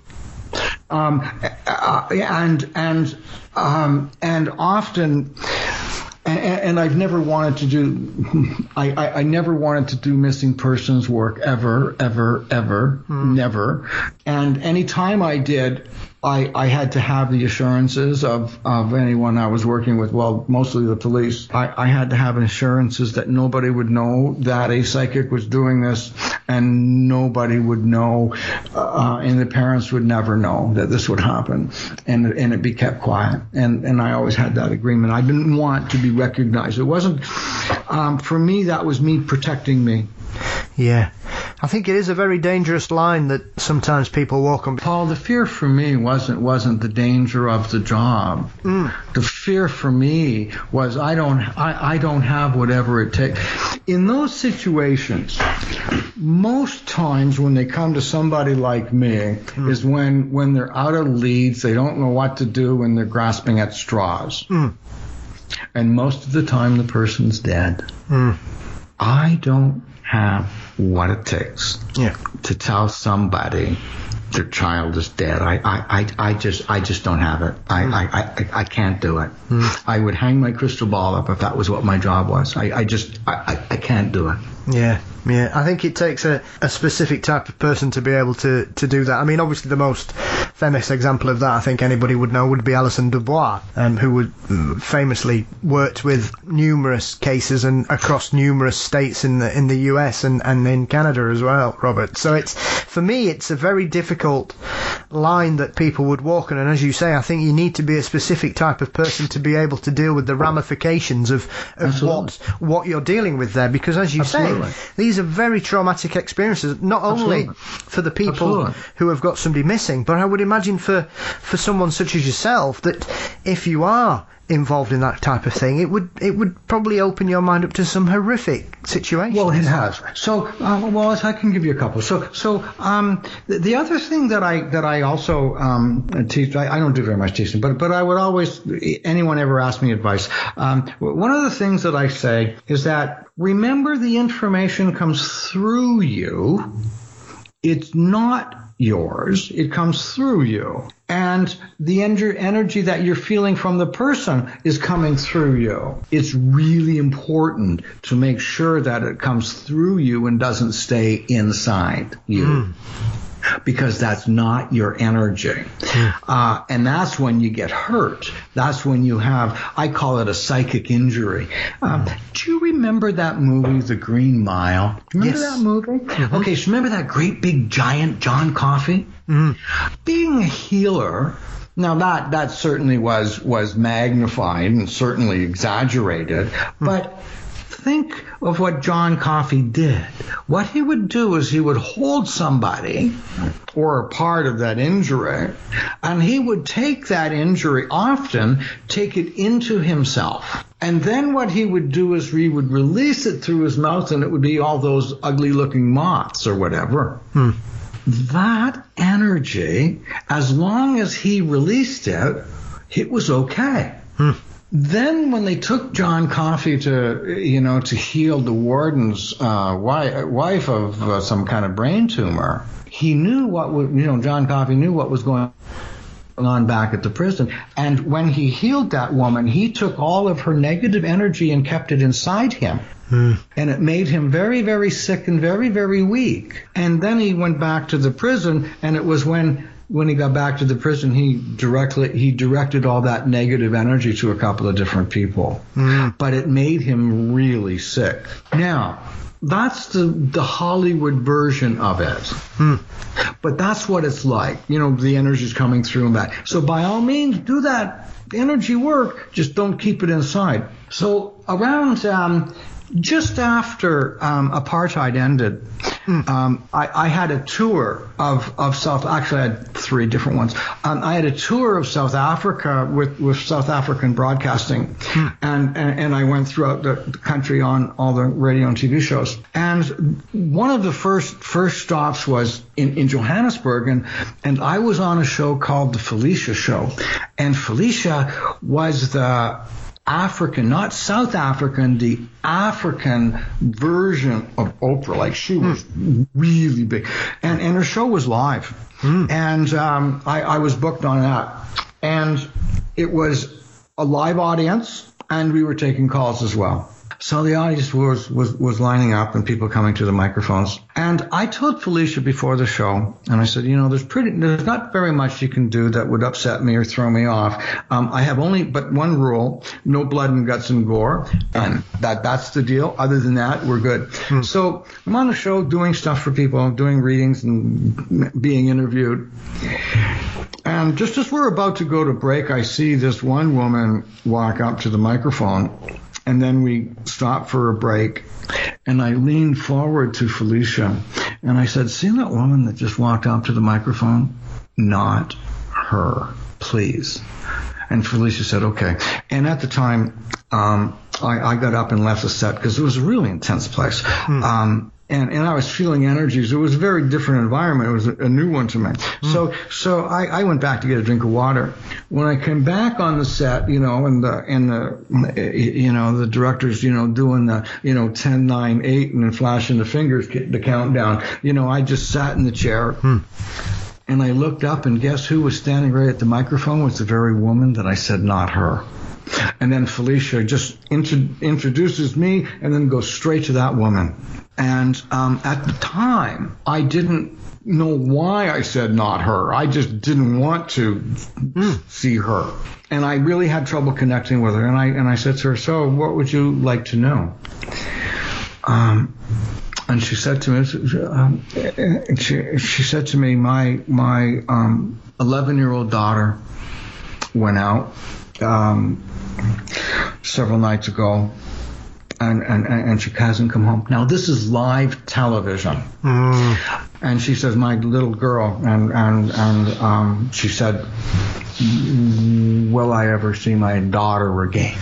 Um, uh, and and um, and often, and, and I've never wanted to do, I, I, I never wanted to do missing persons work ever, ever, ever, mm. never. And any time I did, I, I had to have the assurances of, of anyone I was working with, well, mostly the police. I, I had to have assurances that nobody would know that a psychic was doing this, and nobody would know, uh, and the parents would never know that this would happen, and and it be kept quiet. And and I always had that agreement. I didn't want to be recognized. It wasn't, um, for me, that was me protecting me. Yeah. I think it is a very dangerous line that sometimes people walk on. Paul, the fear for me wasn't wasn't the danger of the job. Mm. The fear for me was I don't I, I don't have whatever it takes. In those situations, most times when they come to somebody like me mm. is when when they're out of leads, they don't know what to do, and they're grasping at straws. Mm. And most of the time the person's dead. Mm. I don't have what it takes yeah. to tell somebody their child is dead. I, I, I, I just I just don't have it. I, mm. I, I, I can't do it. Mm. I would hang my crystal ball up if that was what my job was. I, I just I, I can't do it. Yeah, yeah. I think it takes a, a specific type of person to be able to, to do that. I mean, obviously the most famous example of that, I think anybody would know, would be Alison Dubois, um, who would famously worked with numerous cases and across numerous states in the in the U S and, and in Canada as well, Robert. So it's, for me, it's a very difficult line that people would walk on, and as you say, I think you need to be a specific type of person to be able to deal with the ramifications of, of what what you're dealing with there, because as you Absolutely. say, these are very traumatic experiences, not only Absolutely. for the people Absolutely. who have got somebody missing, but I would imagine for for someone such as yourself, that if you are involved in that type of thing, it would it would probably open your mind up to some horrific situations. Well, it has. So, uh, well, I can give you a couple. So, so um, the, the other thing that I that I also um, teach, I, I don't do very much teaching, but but I would always, anyone ever ask me advice, um, one of the things that I say is that remember, the information comes through you. It's not yours. It comes through you. And the energy that you're feeling from the person is coming through you. It's really important to make sure that it comes through you and doesn't stay inside you. Mm. because that's not your energy. Uh, and that's when you get hurt. That's when you have, I call it a psychic injury. Um, do you remember that movie, The Green Mile? Remember Yes. that movie? Mm-hmm. Okay, so remember that great big giant John Coffey? Mm-hmm. Being a healer, now that, that certainly was, was magnified and certainly exaggerated, mm-hmm. but think of what John Coffey did. What he would do is he would hold somebody or a part of that injury, and he would take that injury, often take it into himself. And then what he would do is he would release it through his mouth, and it would be all those ugly-looking moths or whatever. Hmm. That energy, as long as he released it, it was okay. Hmm. Then when they took John Coffey to, you know, to heal the warden's uh, wife, wife of uh, some kind of brain tumor, he knew what would, you know, John Coffey knew what was going on back at the prison. And when he healed that woman, he took all of her negative energy and kept it inside him. Hmm. And it made him very, very sick and very, very weak. And then he went back to the prison, and it was when... When he got back to the prison, he directly he directed all that negative energy to a couple of different people. Mm. But it made him really sick. Now, that's the, the Hollywood version of it. Mm. But that's what it's like. You know, the energy's coming through and back. So by all means, do that energy work. Just don't keep it inside. So around... Um, Just after um, apartheid ended, mm. um, I, I had a tour of, of South. Actually, I had three different ones. Um, I had a tour of South Africa with, with South African Broadcasting, mm. and, and and I went throughout the, the country on all the radio and T V shows. And one of the first first stops was in, in Johannesburg, and and I was on a show called the Felicia Show, and Felicia was the African, not South African, the African version of Oprah. Like, she was mm. really big. And, and her show was live. Mm. And um, I, I was booked on that. And it was a live audience, and we were taking calls as well. So the audience was, was, was lining up and people coming to the microphones. And I told Felicia before the show, and I said, you know, there's pretty, there's not very much you can do that would upset me or throw me off. Um, I have only but one rule: no blood and guts and gore. And that, that's the deal. Other than that, we're good. Hmm. So I'm on the show doing stuff for people, doing readings and being interviewed. And just as we're about to go to break, I see this one woman walk up to the microphone. And then we stopped for a break, and I leaned forward to Felicia, and I said, see that woman that just walked up to the microphone? Not her, please. And Felicia said, okay. And at the time, um, I, I got up and left the set because it was a really intense place. Hmm. Um, And, and I was feeling energies. It was a very different environment. It was a, a new one to me. Mm. So so I, I went back to get a drink of water. When I came back on the set, you know, and the and the you know the directors, you know, doing the you know ten, nine, eight, and then flashing the fingers, the countdown. You know, I just sat in the chair. Mm. And I looked up, and guess who was standing right at the microphone? Was the very woman that I said, not her. And then Felicia just intro- introduces me and then goes straight to that woman. And um, at the time, I didn't know why I said not her. I just didn't want to mm. see her. And I really had trouble connecting with her. And I and I said to her, so what would you like to know? Um, and she said to me, um, she, she said to me, my my um, eleven-year-old daughter went out um, several nights ago. And, and, and she hasn't come home. Now, this is live television. Mm. And she says, my little girl, and, and, and um, she said, will I ever see my daughter again?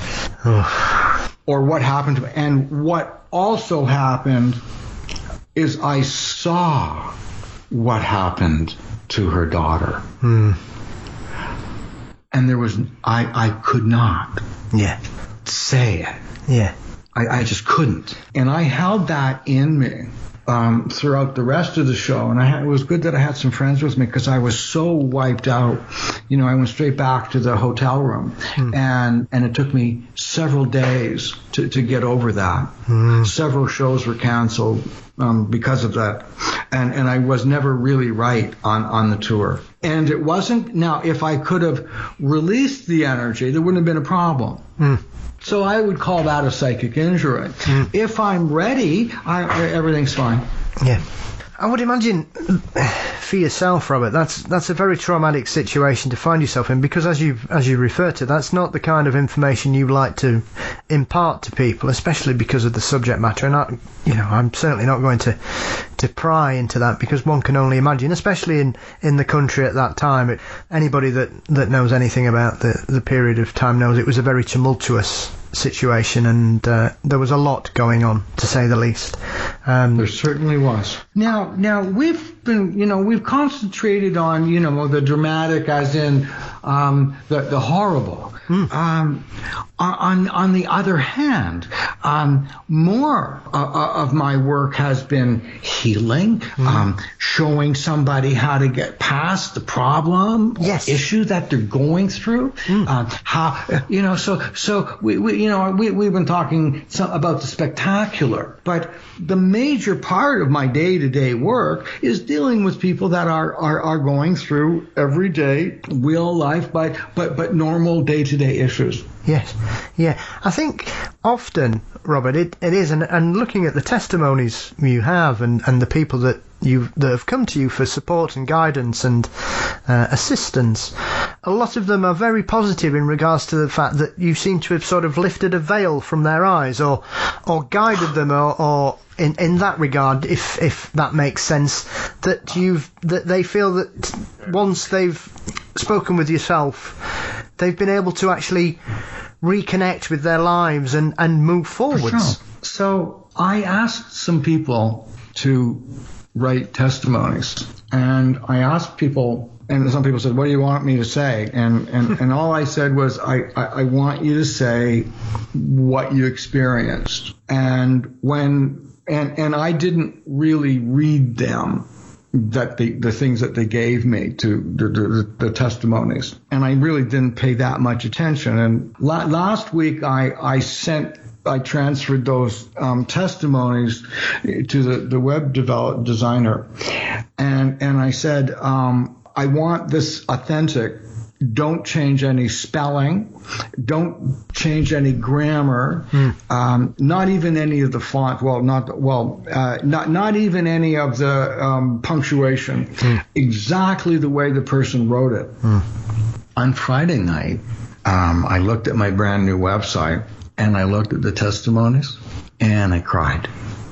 Or what happened to me? And what also happened is I saw what happened to her daughter. Mm. And there was, I, I could not yeah. say it. Yeah. I, I just couldn't. And I held that in me um, throughout the rest of the show. And I had, it was good that I had some friends with me because I was so wiped out. You know, I went straight back to the hotel room, mm. and and it took me several days to, to get over that. Mm. Several shows were canceled um, because of that, and and I was never really right on, on the tour. And it wasn't. Now, if I could have released the energy, there wouldn't have been a problem. Mm. So I would call that a psychic injury. Mm. If I'm ready, I, I, everything's fine. Yeah. I would imagine for yourself, Robert, that's that's a very traumatic situation to find yourself in, because as you as you refer to, that's not the kind of information you like to impart to people, especially because of the subject matter. And I, you know, I'm certainly not going to to pry into that, because one can only imagine, especially in, in the country at that time. It, anybody that, that knows anything about the, the period of time knows it was a very tumultuous situation, and uh, there was a lot going on, to say the least. Um, there certainly was. Now, now we've been, you know, we've concentrated on, you know, the dramatic, as in um, the the horrible. Mm. Um, on on the other hand, um, more uh, of my work has been healing, mm. um, showing somebody how to get past the problem, yes. issue that they're going through. Mm. Uh, how you know, so so we, we you know we we've been talking some, about the spectacular, but the major part of my day-to-day work is dealing with people that are are, are going through everyday real life, but but but normal day-to-day issues. Yes, yeah. I think often, Robert, it, it is, and, and looking at the testimonies you have, and, and the people that you that have come to you for support and guidance and uh, assistance, a lot of them are very positive in regards to the fact that you seem to have sort of lifted a veil from their eyes, or or guided them, or, or in in that regard, if if that makes sense, that you've that they feel that once they've spoken with yourself, they've been able to actually reconnect with their lives and, and move forwards. Sure. So I asked some people to write testimonies, and I asked people, and some people said, what do you want me to say? And and, and all I said was, I, I, I want you to say what you experienced. And when and, and I didn't really read them, that the, the things that they gave me to the, the, the testimonies. And I really didn't pay that much attention. And la- last week I, I sent, I transferred those um, testimonies to the, the web develop designer. And, and I said, um, I want this authentic. Don't change any spelling. Don't change any grammar. Mm. Um, not even any of the font. Well, not well. Uh, not not even any of the um, punctuation. Mm. Exactly the way the person wrote it. Mm. On Friday night, um, I looked at my brand new website, and I looked at the testimonies, and I cried.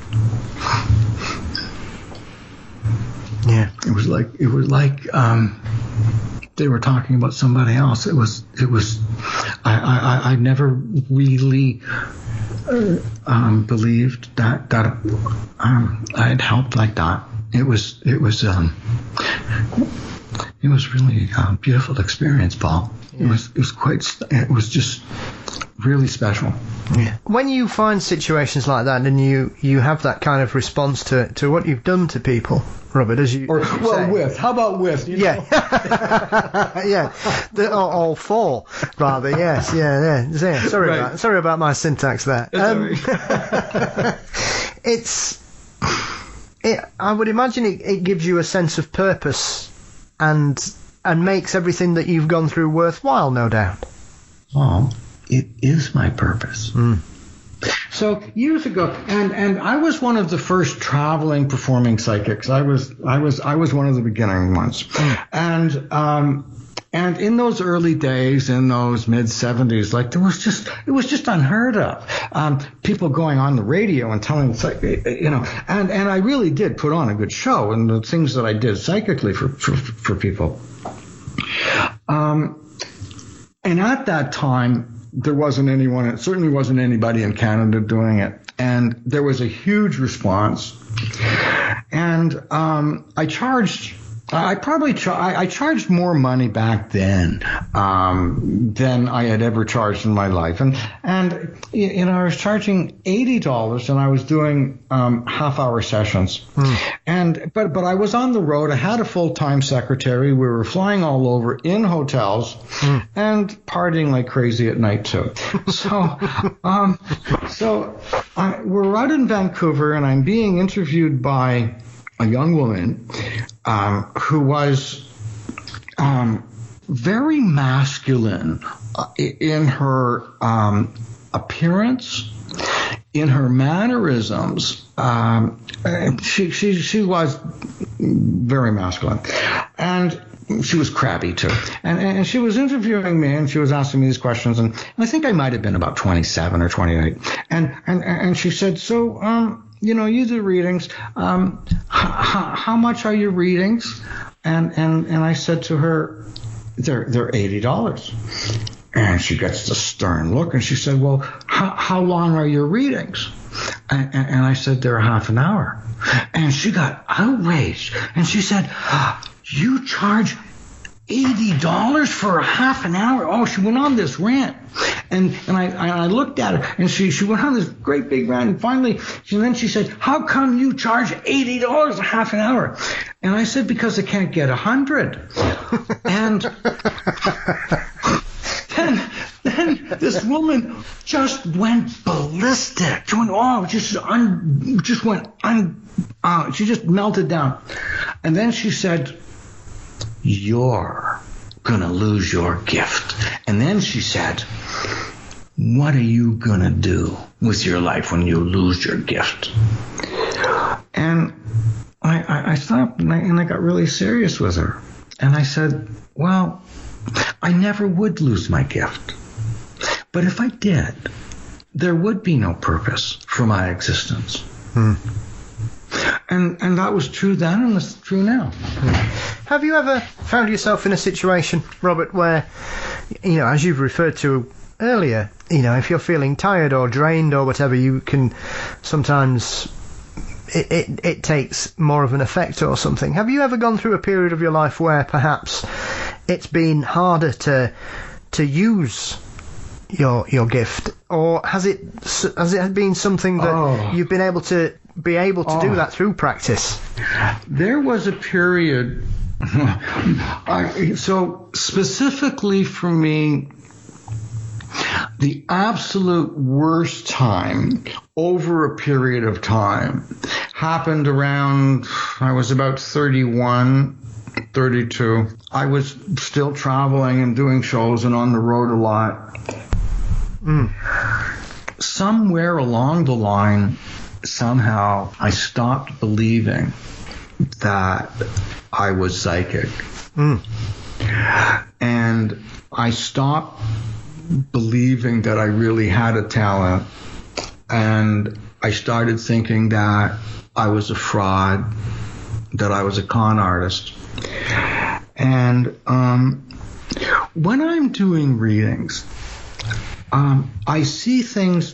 Yeah, it was like it was like. Um, They were talking about somebody else. It was, it was, I, I, I never really uh, um, believed that that um, I had helped like that. It was, it was, um, it was really a beautiful experience, Paul. Yeah. It was, it was quite, it was just really special. Yeah. When you find situations like that, and you, you have that kind of response to to what you've done to people, Robert, as you or well say. with how about with you yeah yeah the, all, all four rather yes yeah yeah, yeah. sorry right. about sorry about my syntax there. Um, it's it I would imagine it, it gives you a sense of purpose and and makes everything that you've gone through worthwhile, no doubt. Oh, it is my purpose. Mm. So years ago, and, and I was one of the first traveling performing psychics. I was I was I was one of the beginning ones, mm. and um and in those early days, in those mid seventies, like there was just it was just unheard of. Um, people going on the radio and telling, you know, and and I really did put on a good show, and the things that I did psychically for for, for people. Um, and at that time, there wasn't anyone, it certainly wasn't anybody in Canada doing it. And there was a huge response. And um, I charged I probably char- I, I charged more money back then um, than I had ever charged in my life, and and you know I was charging eighty dollars, and I was doing um, half hour sessions, mm. and but but I was on the road. I had a full time secretary. We were flying all over in hotels mm. and partying like crazy at night too. So um, so I, we're out in Vancouver, and I'm being interviewed by a young woman um, who was um, very masculine uh, in her um, appearance, in her mannerisms. Um, she, she, she was very masculine. And she was crabby, too. And, and she was interviewing me, and she was asking me these questions. And, and I think I might have been about twenty-seven or twenty-eight. And, and, and she said, so... um you know, you do readings. Um, how, how much are your readings? And and and I said to her, they're they're eighty dollars. And she gets the stern look, and she said, well, how how long are your readings? And, and, and I said, they're half an hour. And she got outraged, and she said, you charge eighty dollars for a half an hour? Oh, she went on this rant. And and I I looked at her, and she, she went on this great big rant, and finally, she, and then she said, how come you charge eighty dollars a half an hour? And I said, because I can't get one hundred. And then, then this woman just went ballistic. She went, oh, just, un, just went, un, uh, she just melted down. And then she said, you're going to lose your gift. And then she said, what are you going to do with your life when you lose your gift? And I, I, I stopped, and I, and I got really serious with her. And I said, well, I never would lose my gift. But if I did, there would be no purpose for my existence. Hmm. And and that was true then, and it's true now. Have you ever found yourself in a situation, Robert, where, you know, as you've referred to earlier, you know, if you're feeling tired or drained or whatever, you can sometimes it, it it takes more of an effect or something. Have you ever gone through a period of your life where perhaps it's been harder to to use your your gift, or has it has it been something that oh. you've been able to be able to oh. do that through practice? There was a period. I, so specifically for me, the absolute worst time over a period of time happened around, I was about thirty-one, thirty-two. I was still traveling and doing shows and on the road a lot. Mm. Somewhere along the line, somehow I stopped believing that I was psychic. Mm. And I stopped believing that I really had a talent. And I started thinking that I was a fraud, that I was a con artist. And um, when I'm doing readings, um, I see things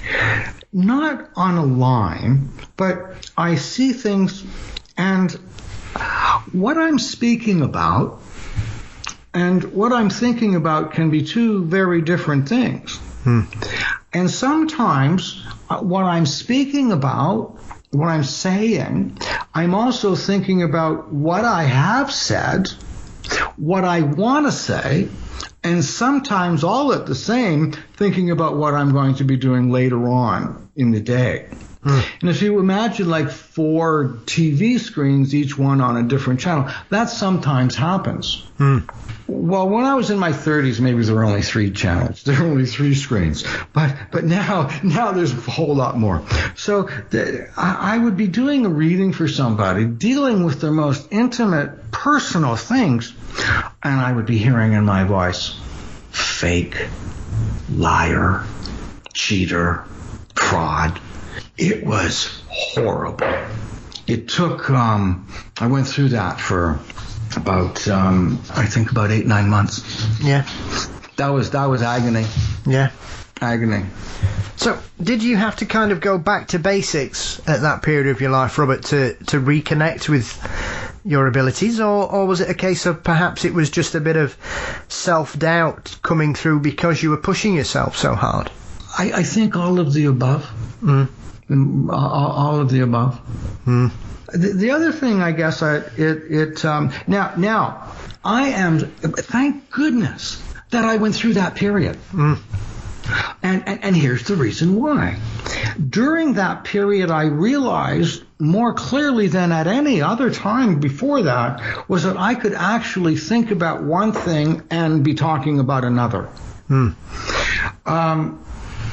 not on a line, but I see things, and what I'm speaking about and what I'm thinking about can be two very different things. Hmm. And sometimes what I'm speaking about, what I'm saying, I'm also thinking about what I have said, what I want to say, and sometimes all at the same, thinking about what I'm going to be doing later on in the day. Mm. And if you imagine like four T V screens, each one on a different channel, that sometimes happens. Mm. Well, when I was in my thirties, maybe there were only three channels. There were only three screens. But but now now there's a whole lot more. So the, I, I would be doing a reading for somebody, dealing with their most intimate, personal things, and I would be hearing in my voice, fake, liar, cheater, fraud. It was horrible. It took, um, I went through that for about, um, I think about eight, nine months. Yeah. That was, that was agony. Yeah. Agony. So, did you have to kind of go back to basics at that period of your life, Robert, to, to reconnect with your abilities, or, or was it a case of perhaps it was just a bit of self-doubt coming through because you were pushing yourself so hard? I, I think all of the above. Mm. All, all of the above. Mm. The, the other thing, I guess, I, it it um, now now I am. Thank goodness that I went through that period. Mm. And, and and here's the reason why. During that period, I realized more clearly than at any other time before that was that I could actually think about one thing and be talking about another. Mm. Um,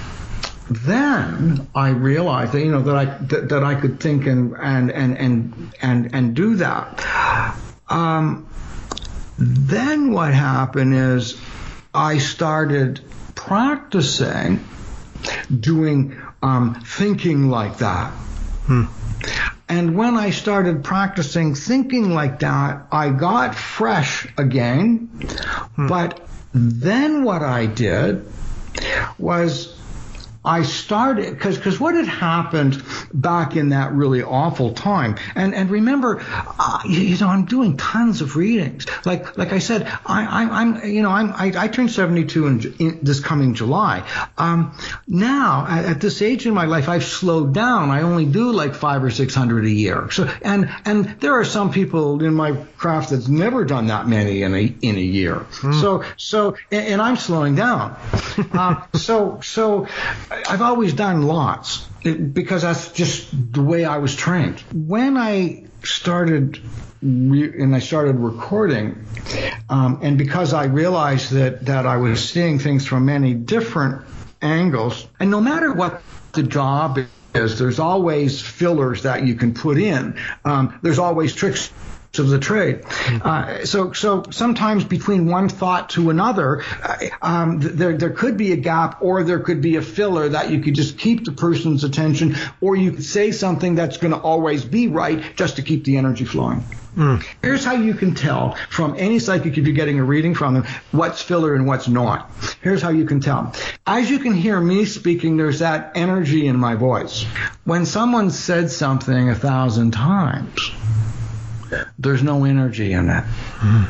then I realized that, you know, that I that, that I could think and and and and and, and do that. Um, then what happened is I started practicing doing um, thinking like that. Hmm. And when I started practicing thinking like that, I got fresh again. Hmm. But then what I did was I started, because because what had happened back in that really awful time, and and remember, uh, you, you know, I'm doing tons of readings. Like like I said, I, I I'm you know I'm I, I turned seventy-two in, in this coming July. Um, now at, at this age in my life, I've slowed down. I only do like five or six hundred a year. So and and there are some people in my craft that's never done that many in a in a year. Mm. So so and, and I'm slowing down. uh, so so. I've always done lots because that's just the way I was trained. When I started re- and I started recording, um, and because I realized that, that I was seeing things from many different angles, and no matter what the job is, there's always fillers that you can put in. Um, there's always tricks of the trade. Uh, so so sometimes between one thought to another, uh, um, there there could be a gap, or there could be a filler that you could just keep the person's attention, or you could say something that's going to always be right just to keep the energy flowing. Mm. Here's how you can tell from any psychic, if you're getting a reading from them, what's filler and what's not. Here's how you can tell. As you can hear me speaking, there's that energy in my voice. When someone said something a thousand times, there's no energy in it. Mm.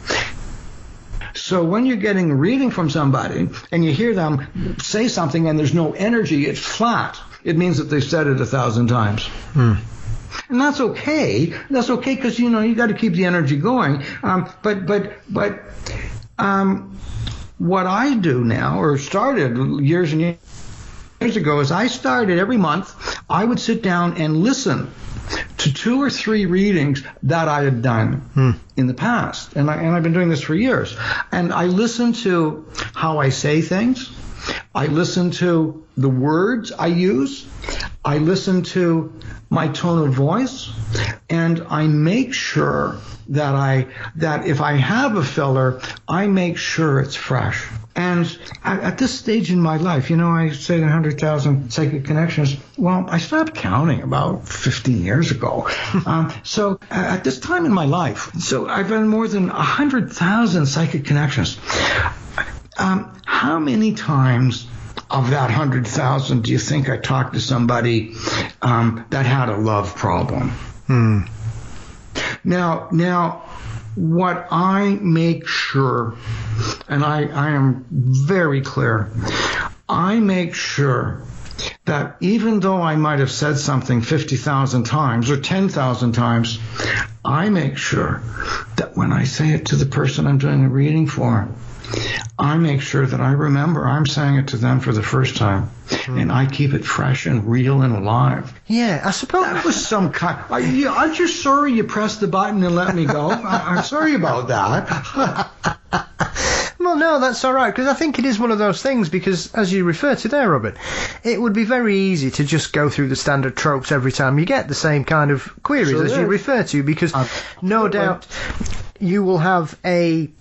So when you're getting a reading from somebody and you hear them say something and there's no energy, it's flat. It means that they've said it a thousand times. Mm. And that's okay. That's okay because, you know, you got to keep the energy going. Um, but but but um, what I do now, or started years and years ago, is I started every month, I would sit down and listen to two or three readings that I had done hmm. in the past. And, I, and I've been doing this for years. And I listen to how I say things. I listen to the words I use. I listen to my tone of voice. And I make sure that I that if I have a filler, I make sure it's fresh. And at, at this stage in my life, you know, I say one hundred thousand psychic connections. Well, I stopped counting about fifteen years ago. um, so at this time in my life, so I've done more than one hundred thousand psychic connections. Um, how many times of that one hundred thousand do you think I talked to somebody um, that had a love problem? Hmm. Now, now, what I make sure, and I, I am very clear, I make sure that even though I might have said something fifty thousand times or ten thousand times, I make sure that when I say it to the person I'm doing a reading for, I make sure that I remember I'm saying it to them for the first time, mm. and I keep it fresh and real and alive. Yeah, I suppose that was some kind. Are you, aren't you sorry you pressed the button and let me go? I, I'm sorry about that. Well, no, that's all right, because I think it is one of those things, because as you refer to there, Robert, it would be very easy to just go through the standard tropes every time you get the same kind of queries sure as is. you refer to, because uh, no doubt you will have a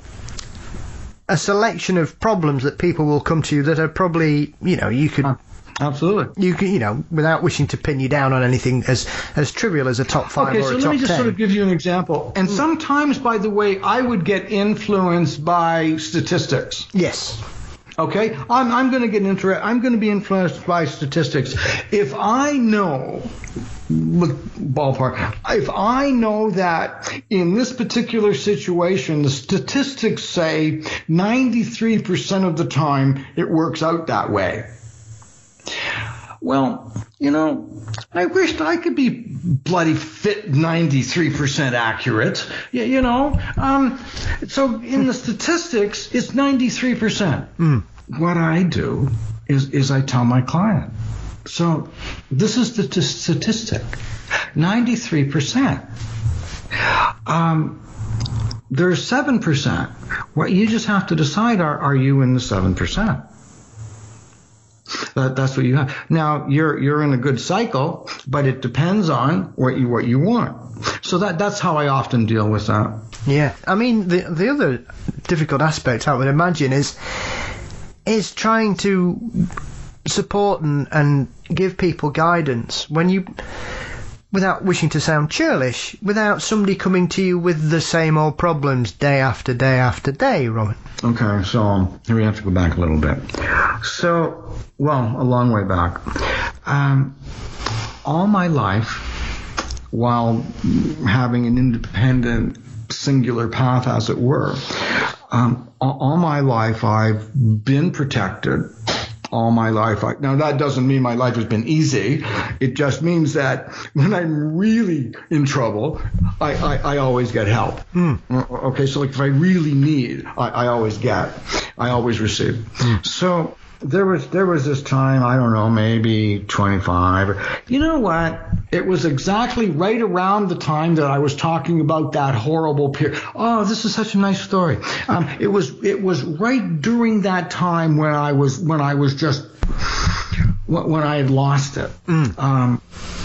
a selection of problems that people will come to you that are probably, you know, you could... Absolutely. You can, you know, without wishing to pin you down on anything as as trivial as a top five okay, or so a top ten. Okay, so let me just ten. sort of give you an example. And mm. sometimes, by the way, I would get influenced by statistics. Yes. Okay, I'm I'm going to get inter- I'm going to be influenced by statistics. If I know, look, ballpark, if I know that in this particular situation, the statistics say ninety-three percent of the time it works out that way. Well, you know, I wished I could be bloody fit ninety-three percent accurate, you, you know. Um, so in the statistics, it's ninety-three percent. Mm. What I do is, is I tell my client, so this is the t- statistic, ninety-three percent. Um, there's seven percent. What you just have to decide, are, are you in the seven percent? That, that's what you have. Now you're you're in a good cycle, but it depends on what you what you want. So that that's how I often deal with that. Yeah, I mean the the other difficult aspect I would imagine is is trying to support and, and give people guidance when you, without wishing to sound churlish, without somebody coming to you with the same old problems day after day after day, Robin. Okay, so um, here we have to go back a little bit. So, well, a long way back. Um, all my life, while having an independent, singular path, as it were, um, all, all my life I've been protected. All my life. I, now, that doesn't mean my life has been easy. It just means that when I'm really in trouble, I, I, I always get help. Mm. Okay, so like if I really need, I, I always get, I always receive. Mm. So there was there was this time, I don't know, maybe twenty-five. Or, you know what? It was exactly right around the time that I was talking about that horrible period. Oh, this is such a nice story. Um, it was it was right during that time when I was when I was just when I had lost it. Mm. Um,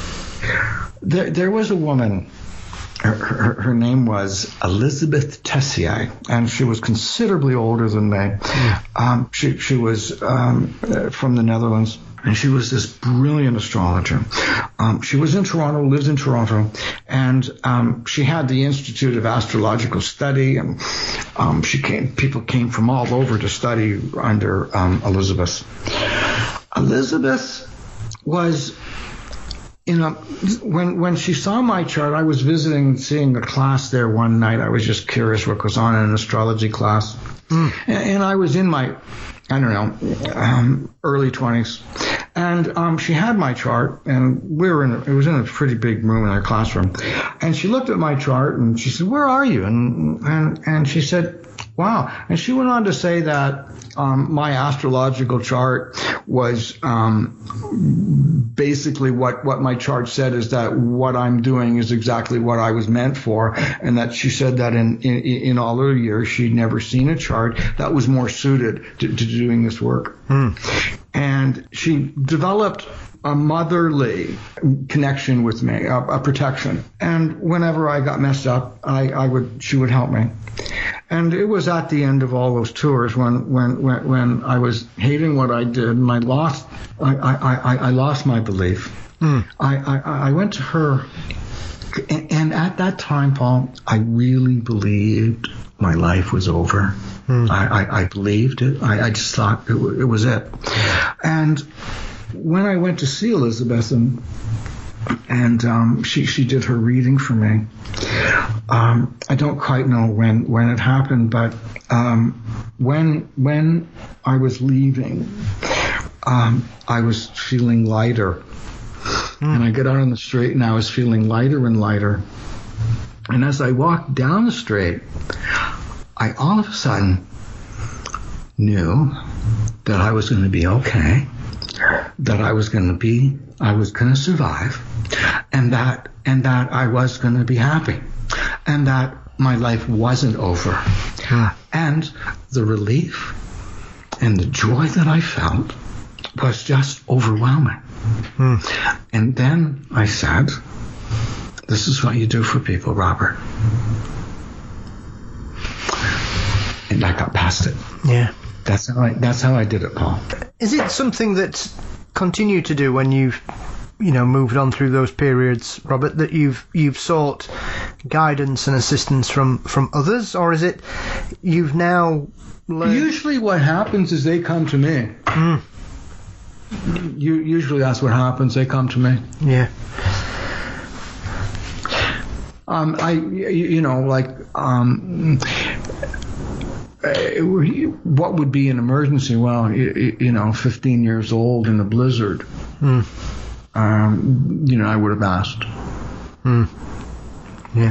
there there was a woman. Her, her, her name was Elizabeth Tessier, and she was considerably older than me. Mm. Um, she she was um, from the Netherlands. And she was this brilliant astrologer. Um, she was in Toronto, lived in Toronto, and um, she had the Institute of Astrological Study, and um, she came. People came from all over to study under um, Elizabeth. Elizabeth was in a when when she saw my chart. I was visiting, seeing a class there one night. I was just curious what goes on in an astrology class, mm. and, and I was in my, I don't know, um, early twenties. And um, she had my chart, and we were in a, it was in a pretty big room in our classroom. And she looked at my chart, and she said, "Where are you?" And and and she said, "Wow." And she went on to say that um, my astrological chart was um, basically what, what my chart said is that what I'm doing is exactly what I was meant for, and that she said that in, in, in all her years she'd never seen a chart that was more suited to, to doing this work. Hmm. And she developed a motherly connection with me, a, a protection. And whenever I got messed up, I, I would she would help me. And it was at the end of all those tours when when when, when I was hating what I did, and I lost I I, I, I lost my belief. Mm. I, I I went to her, and, and at that time, Paul, I really believed my life was over. Mm. I, I, I believed it. I, I just thought it, it was it. And when I went to see Elizabeth, and and um, she she did her reading for me. Um, I don't quite know when, when it happened, but um, when when I was leaving, um, I was feeling lighter. Mm. And I got out on the street, and I was feeling lighter and lighter. And as I walked down the street, I all of a sudden knew that I was going to be okay, that I was going to be, I was going to survive, and that and that I was going to be happy. And that my life wasn't over. Yeah. And the relief and the joy that I felt was just overwhelming. Mm. And then I said, this is what you do for people, Robert. And I got past it. Yeah. That's how I, that's how I did it, Paul. Is it something that's continued to do when you've, you know, moved on through those periods, Robert, that you've you've sought guidance and assistance from, from others, or is it you've now learned? Usually what happens is they come to me. Mm. You, usually that's what happens. They come to me. Yeah. Um, I, you know, like, um, what would be an emergency? Well, you, you know, fifteen years old in a blizzard. Mm. Um, you know, I would have asked. Mm. Yeah.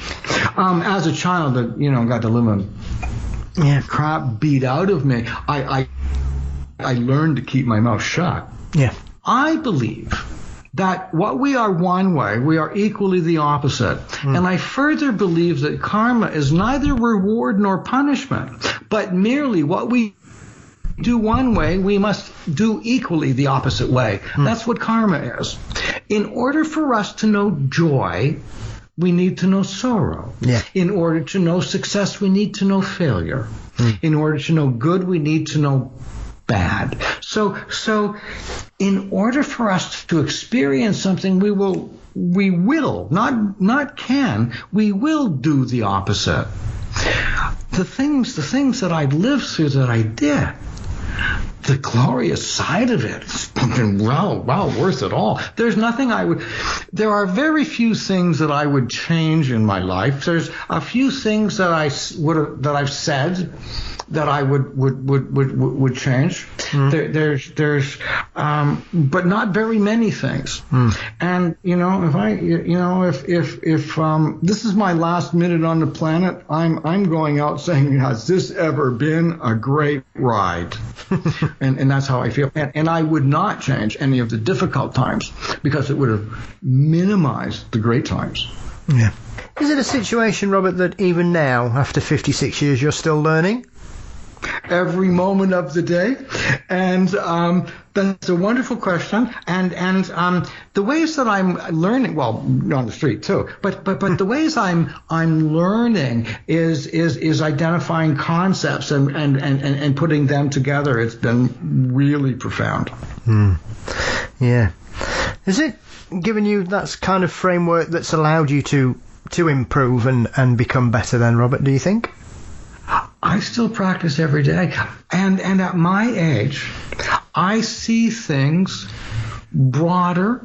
Um, as a child that, you know, got the living yeah. crap beat out of me, I, I, I learned to keep my mouth shut. Yeah. I believe that what we are one way, we are equally the opposite. Mm. And I further believe that karma is neither reward nor punishment, but merely what we do one way, we must do equally the opposite way. Mm. That's what karma is. In order for us to know joy, we need to know sorrow. Yeah. In order to know success, we need to know failure. Mm. In order to know good, we need to know bad. So, so in order for us to experience something, we will, we will, not, not can, we will do the opposite. The things, the things that I've lived through that I did, the glorious side of it, it's been well, well worth it all. There's nothing I would, there are very few things that I would change in my life. There's a few things that I would have, that I've said that I would would would would, would change. Mm. There, there's there's um, but not very many things. Mm. And you know, if I you know if if if um, this is my last minute on the planet, I'm I'm going out saying, has this ever been a great ride? and and that's how I feel. And, and I would not change any of the difficult times because it would have minimized the great times. Yeah. Is it a situation, Robert, that even now, after fifty-six years, you're still learning? Every moment of the day, and um, that's a wonderful question. And and um, the ways that I'm learning, well, on the street too, but but but the ways I'm I'm learning is is is identifying concepts and and and and putting them together. It's been really profound. Mm. Yeah. Is it given you that kind of framework that's allowed you to to improve and and become better? Then, Robert, do you think? I still practice every day. And and at my age, I see things broader,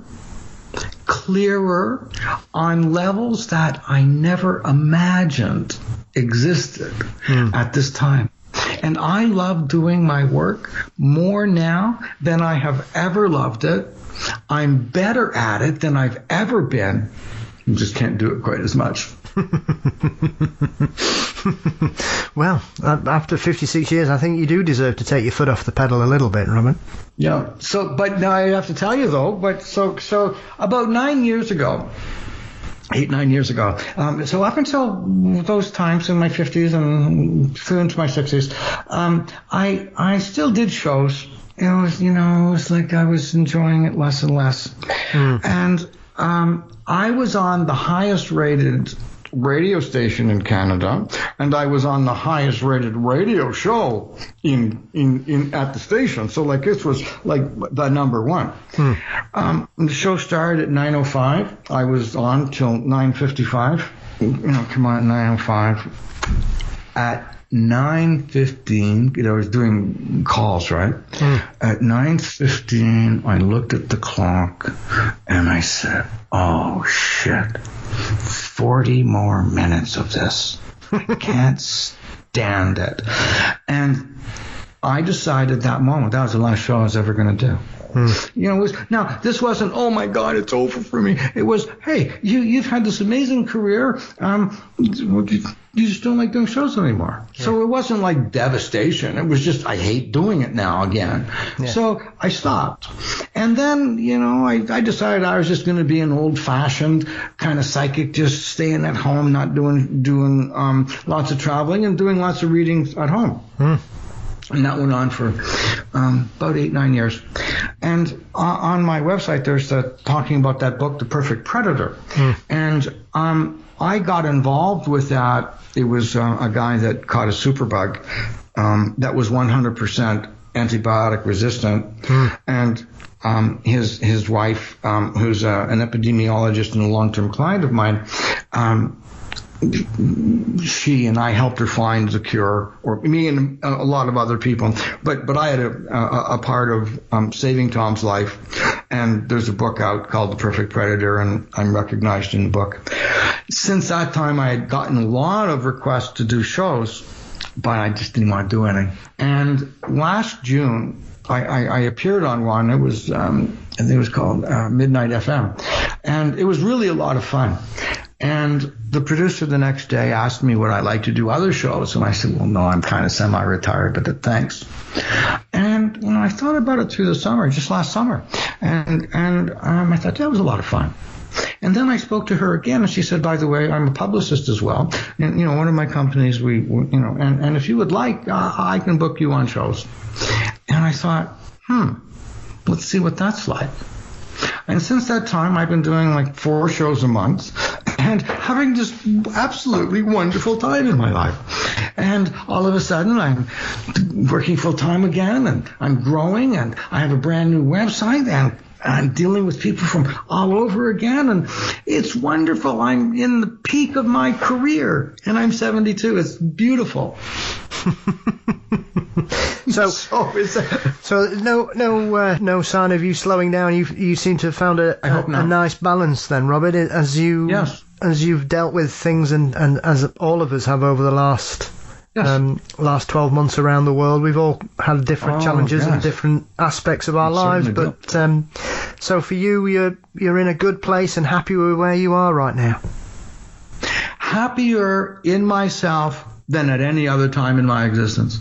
clearer, on levels that I never imagined existed mm. at this time. And I love doing my work more now than I have ever loved it. I'm better at it than I've ever been. You just can't do it quite as much. Well, after fifty-six years, I think you do deserve to take your foot off the pedal a little bit, Robert. Yeah. So, but now I have to tell you though. But so, so about nine years ago, eight nine years ago. Um, so up until those times in my fifties and through into my sixties, um, I I still did shows. It was, you know, it was like I was enjoying it less and less, mm. and um, I was on the highest rated radio station in Canada, and I was on the highest rated radio show in in, in at the station. So like this was like the number one. Hmm. Um, the show started at nine oh five. I was on till nine fifty-five. You know, come on, nine oh five. At nine fifteen, you know, I was doing calls, right? Hmm. At nine fifteen, I looked at the clock and I said, "Oh shit. forty more minutes of this. I can't stand it." And I decided that moment that was the last show I was ever going to do. Mm. You know, it was, now this wasn't, oh my God, it's over for me. It was, hey, you you've had this amazing career. Um, you, you just don't like doing shows anymore. Yeah. So it wasn't like devastation. It was just, I hate doing it now again. Yeah. So I stopped. And then, you know, I, I decided I was just going to be an old-fashioned kind of psychic, just staying at home, not doing doing um, lots of traveling and doing lots of readings at home. Mm. And that went on for um, about eight, nine years. And uh, on my website, there's the, talking about that book, The Perfect Predator. Mm. And um, I got involved with that. It was uh, a guy that caught a superbug um, that was one hundred percent antibiotic resistant. Mm. And um, his his wife, um, who's uh, an epidemiologist and a long-term client of mine, um, she and I helped her find the cure, or me and a lot of other people. But but I had a, a, a part of um, saving Tom's life, and there's a book out called The Perfect Predator, and I'm recognized in the book. Since that time, I had gotten a lot of requests to do shows, but I just didn't want to do any. And last June, I, I, I appeared on one. It was um, I think it was called uh, Midnight F M, and it was really a lot of fun. And the producer the next day asked me would I like to do other shows, and I said, well, no, I'm kind of semi-retired, but thanks. And you know, I thought about it through the summer, just last summer, and and um, I thought that was a lot of fun. And then I spoke to her again, and she said, by the way, I'm a publicist as well. And, you know, one of my companies, we, we you know, and, and if you would like, uh, I can book you on shows. And I thought, hmm, let's see what that's like. And since that time, I've been doing like four shows a month and having just absolutely wonderful time in my life. And all of a sudden, I'm working full time again, and I'm growing, and I have a brand new website, and I'm dealing with people from all over again, and it's wonderful. I'm in the peak of my career, and I'm seventy-two. It's beautiful. so, so, is that... so no, no, uh, no sign of you slowing down. You, you seem to have found a, I hope a, not. a nice balance, then, Robert, as you, yes. as you've dealt with things, and, and as all of us have over the last. Yes. Um, last twelve months around the world, we've all had different oh, challenges yes. and different aspects of our We lives. certainly But um, so for you, you're you're in a good place and happy with where you are right now. Happier in myself than at any other time in my existence.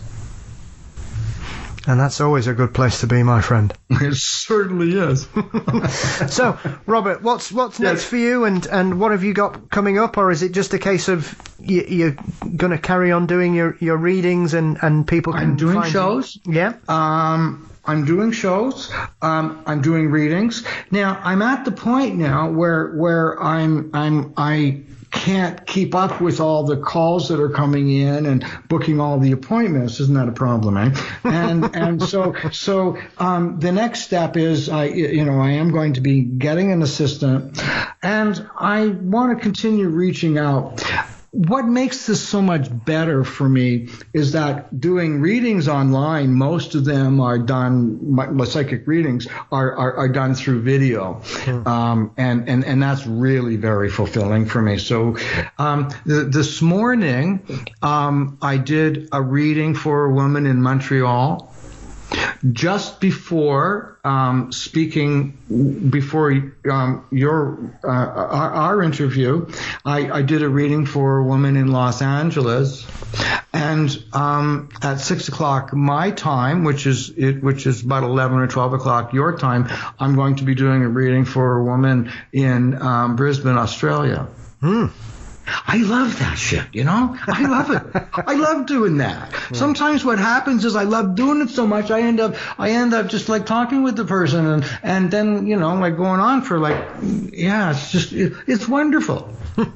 And that's always a good place to be, my friend. It certainly is. So, Robert, what's what's Yes. next for you, and, and what have you got coming up, or is it just a case of you, you're going to carry on doing your, your readings and, and people can I'm doing find shows. You? Yeah. Um, I'm doing shows. Um, I'm doing readings. Now, I'm at the point now where where I'm I'm I. can't keep up with all the calls that are coming in and booking all the appointments. Isn't that a problem, eh? And and so so um, the next step is I you know I am going to be getting an assistant, and I want to continue reaching out. What makes this so much better for me is that doing readings online, most of them are done, my, my psychic readings are, are, are done through video. Hmm. Um, and, and, and that's really very fulfilling for me. So, um, th- this morning, um, I did a reading for a woman in Montreal. Just before um, speaking, before um, your uh, our, our interview, I, I did a reading for a woman in Los Angeles, and um, at six o'clock my time, which is it, which is about eleven or twelve o'clock your time, I'm going to be doing a reading for a woman in um, Brisbane, Australia. Hmm. I love that shit, you know? I love it. I love doing that. Yeah. Sometimes what happens is I love doing it so much I end up I end up just like talking with the person and, and then, you know, like going on for like, yeah, it's just, it, it's wonderful.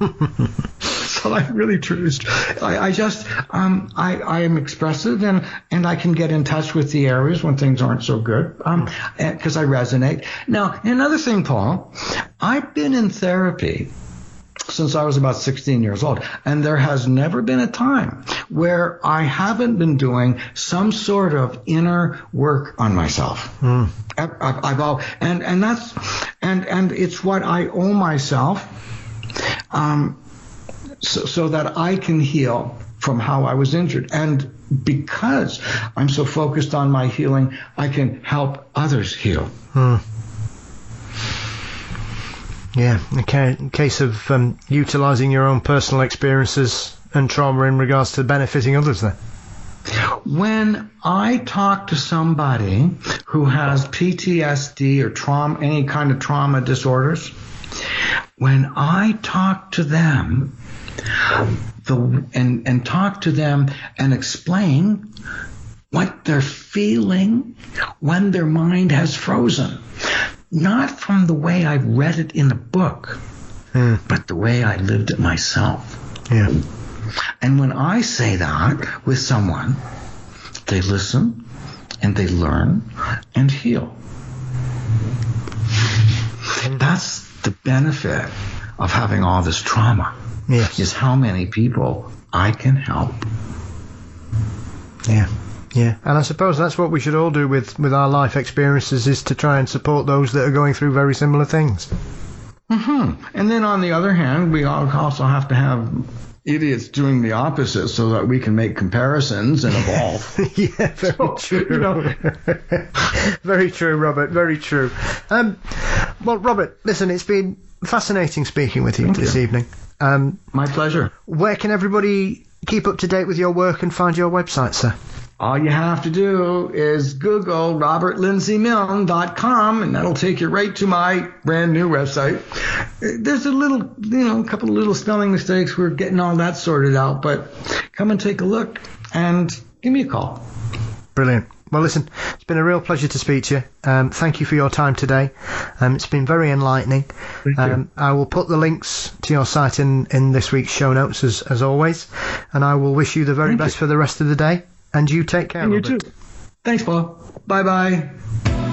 So I really true. I, I just, um, I, I am expressive and, and I can get in touch with the areas when things aren't so good, um, because I resonate. Now, another thing, Paul, I've been in therapy since I was about sixteen years old. And there has never been a time where I haven't been doing some sort of inner work on myself. Mm. I've, I've, I've all, and, and that's, and, and it's what I owe myself, um, so, so that I can heal from how I was injured. And because I'm so focused on my healing, I can help others heal. Mm. Yeah, in case of um, utilising your own personal experiences and trauma in regards to benefiting others then. When I talk to somebody who has P T S D or trauma, any kind of trauma disorders, when I talk to them the, and, and talk to them and explain what they're feeling when their mind has frozen, not from the way I read it in a book, mm. but the way I lived it myself. Yeah. And when I say that with someone, they listen and they learn and heal. That's the benefit of having all this trauma. Yes. is how many people I can help. Yeah. Yeah, and I suppose that's what we should all do with, with our life experiences, is to try and support those that are going through very similar things. Mm-hmm. And then on the other hand, we also have to have idiots doing the opposite so that we can make comparisons and evolve. Yeah, very so, true. You know. Very true, Robert, very true. Um, well, Robert, listen, it's been fascinating speaking with you Thank this you. evening. Um, My pleasure. where can everybody keep up to date with your work and find your website, sir? All you have to do is Google robert lindsay milne dot com, and that'll take you right to my brand new website. There's a little, you know, a couple of little spelling mistakes. We're getting all that sorted out, but come and take a look and give me a call. Brilliant. Well, listen, it's been a real pleasure to speak to you. Um, thank you for your time today. Um, it's been very enlightening. Thank you. Um, I will put the links to your site in, in this week's show notes, as, as always, and I will wish you the very Thank best you. for the rest of the day. And you take care, And you Robert. too. Thanks, Paul. Bye-bye.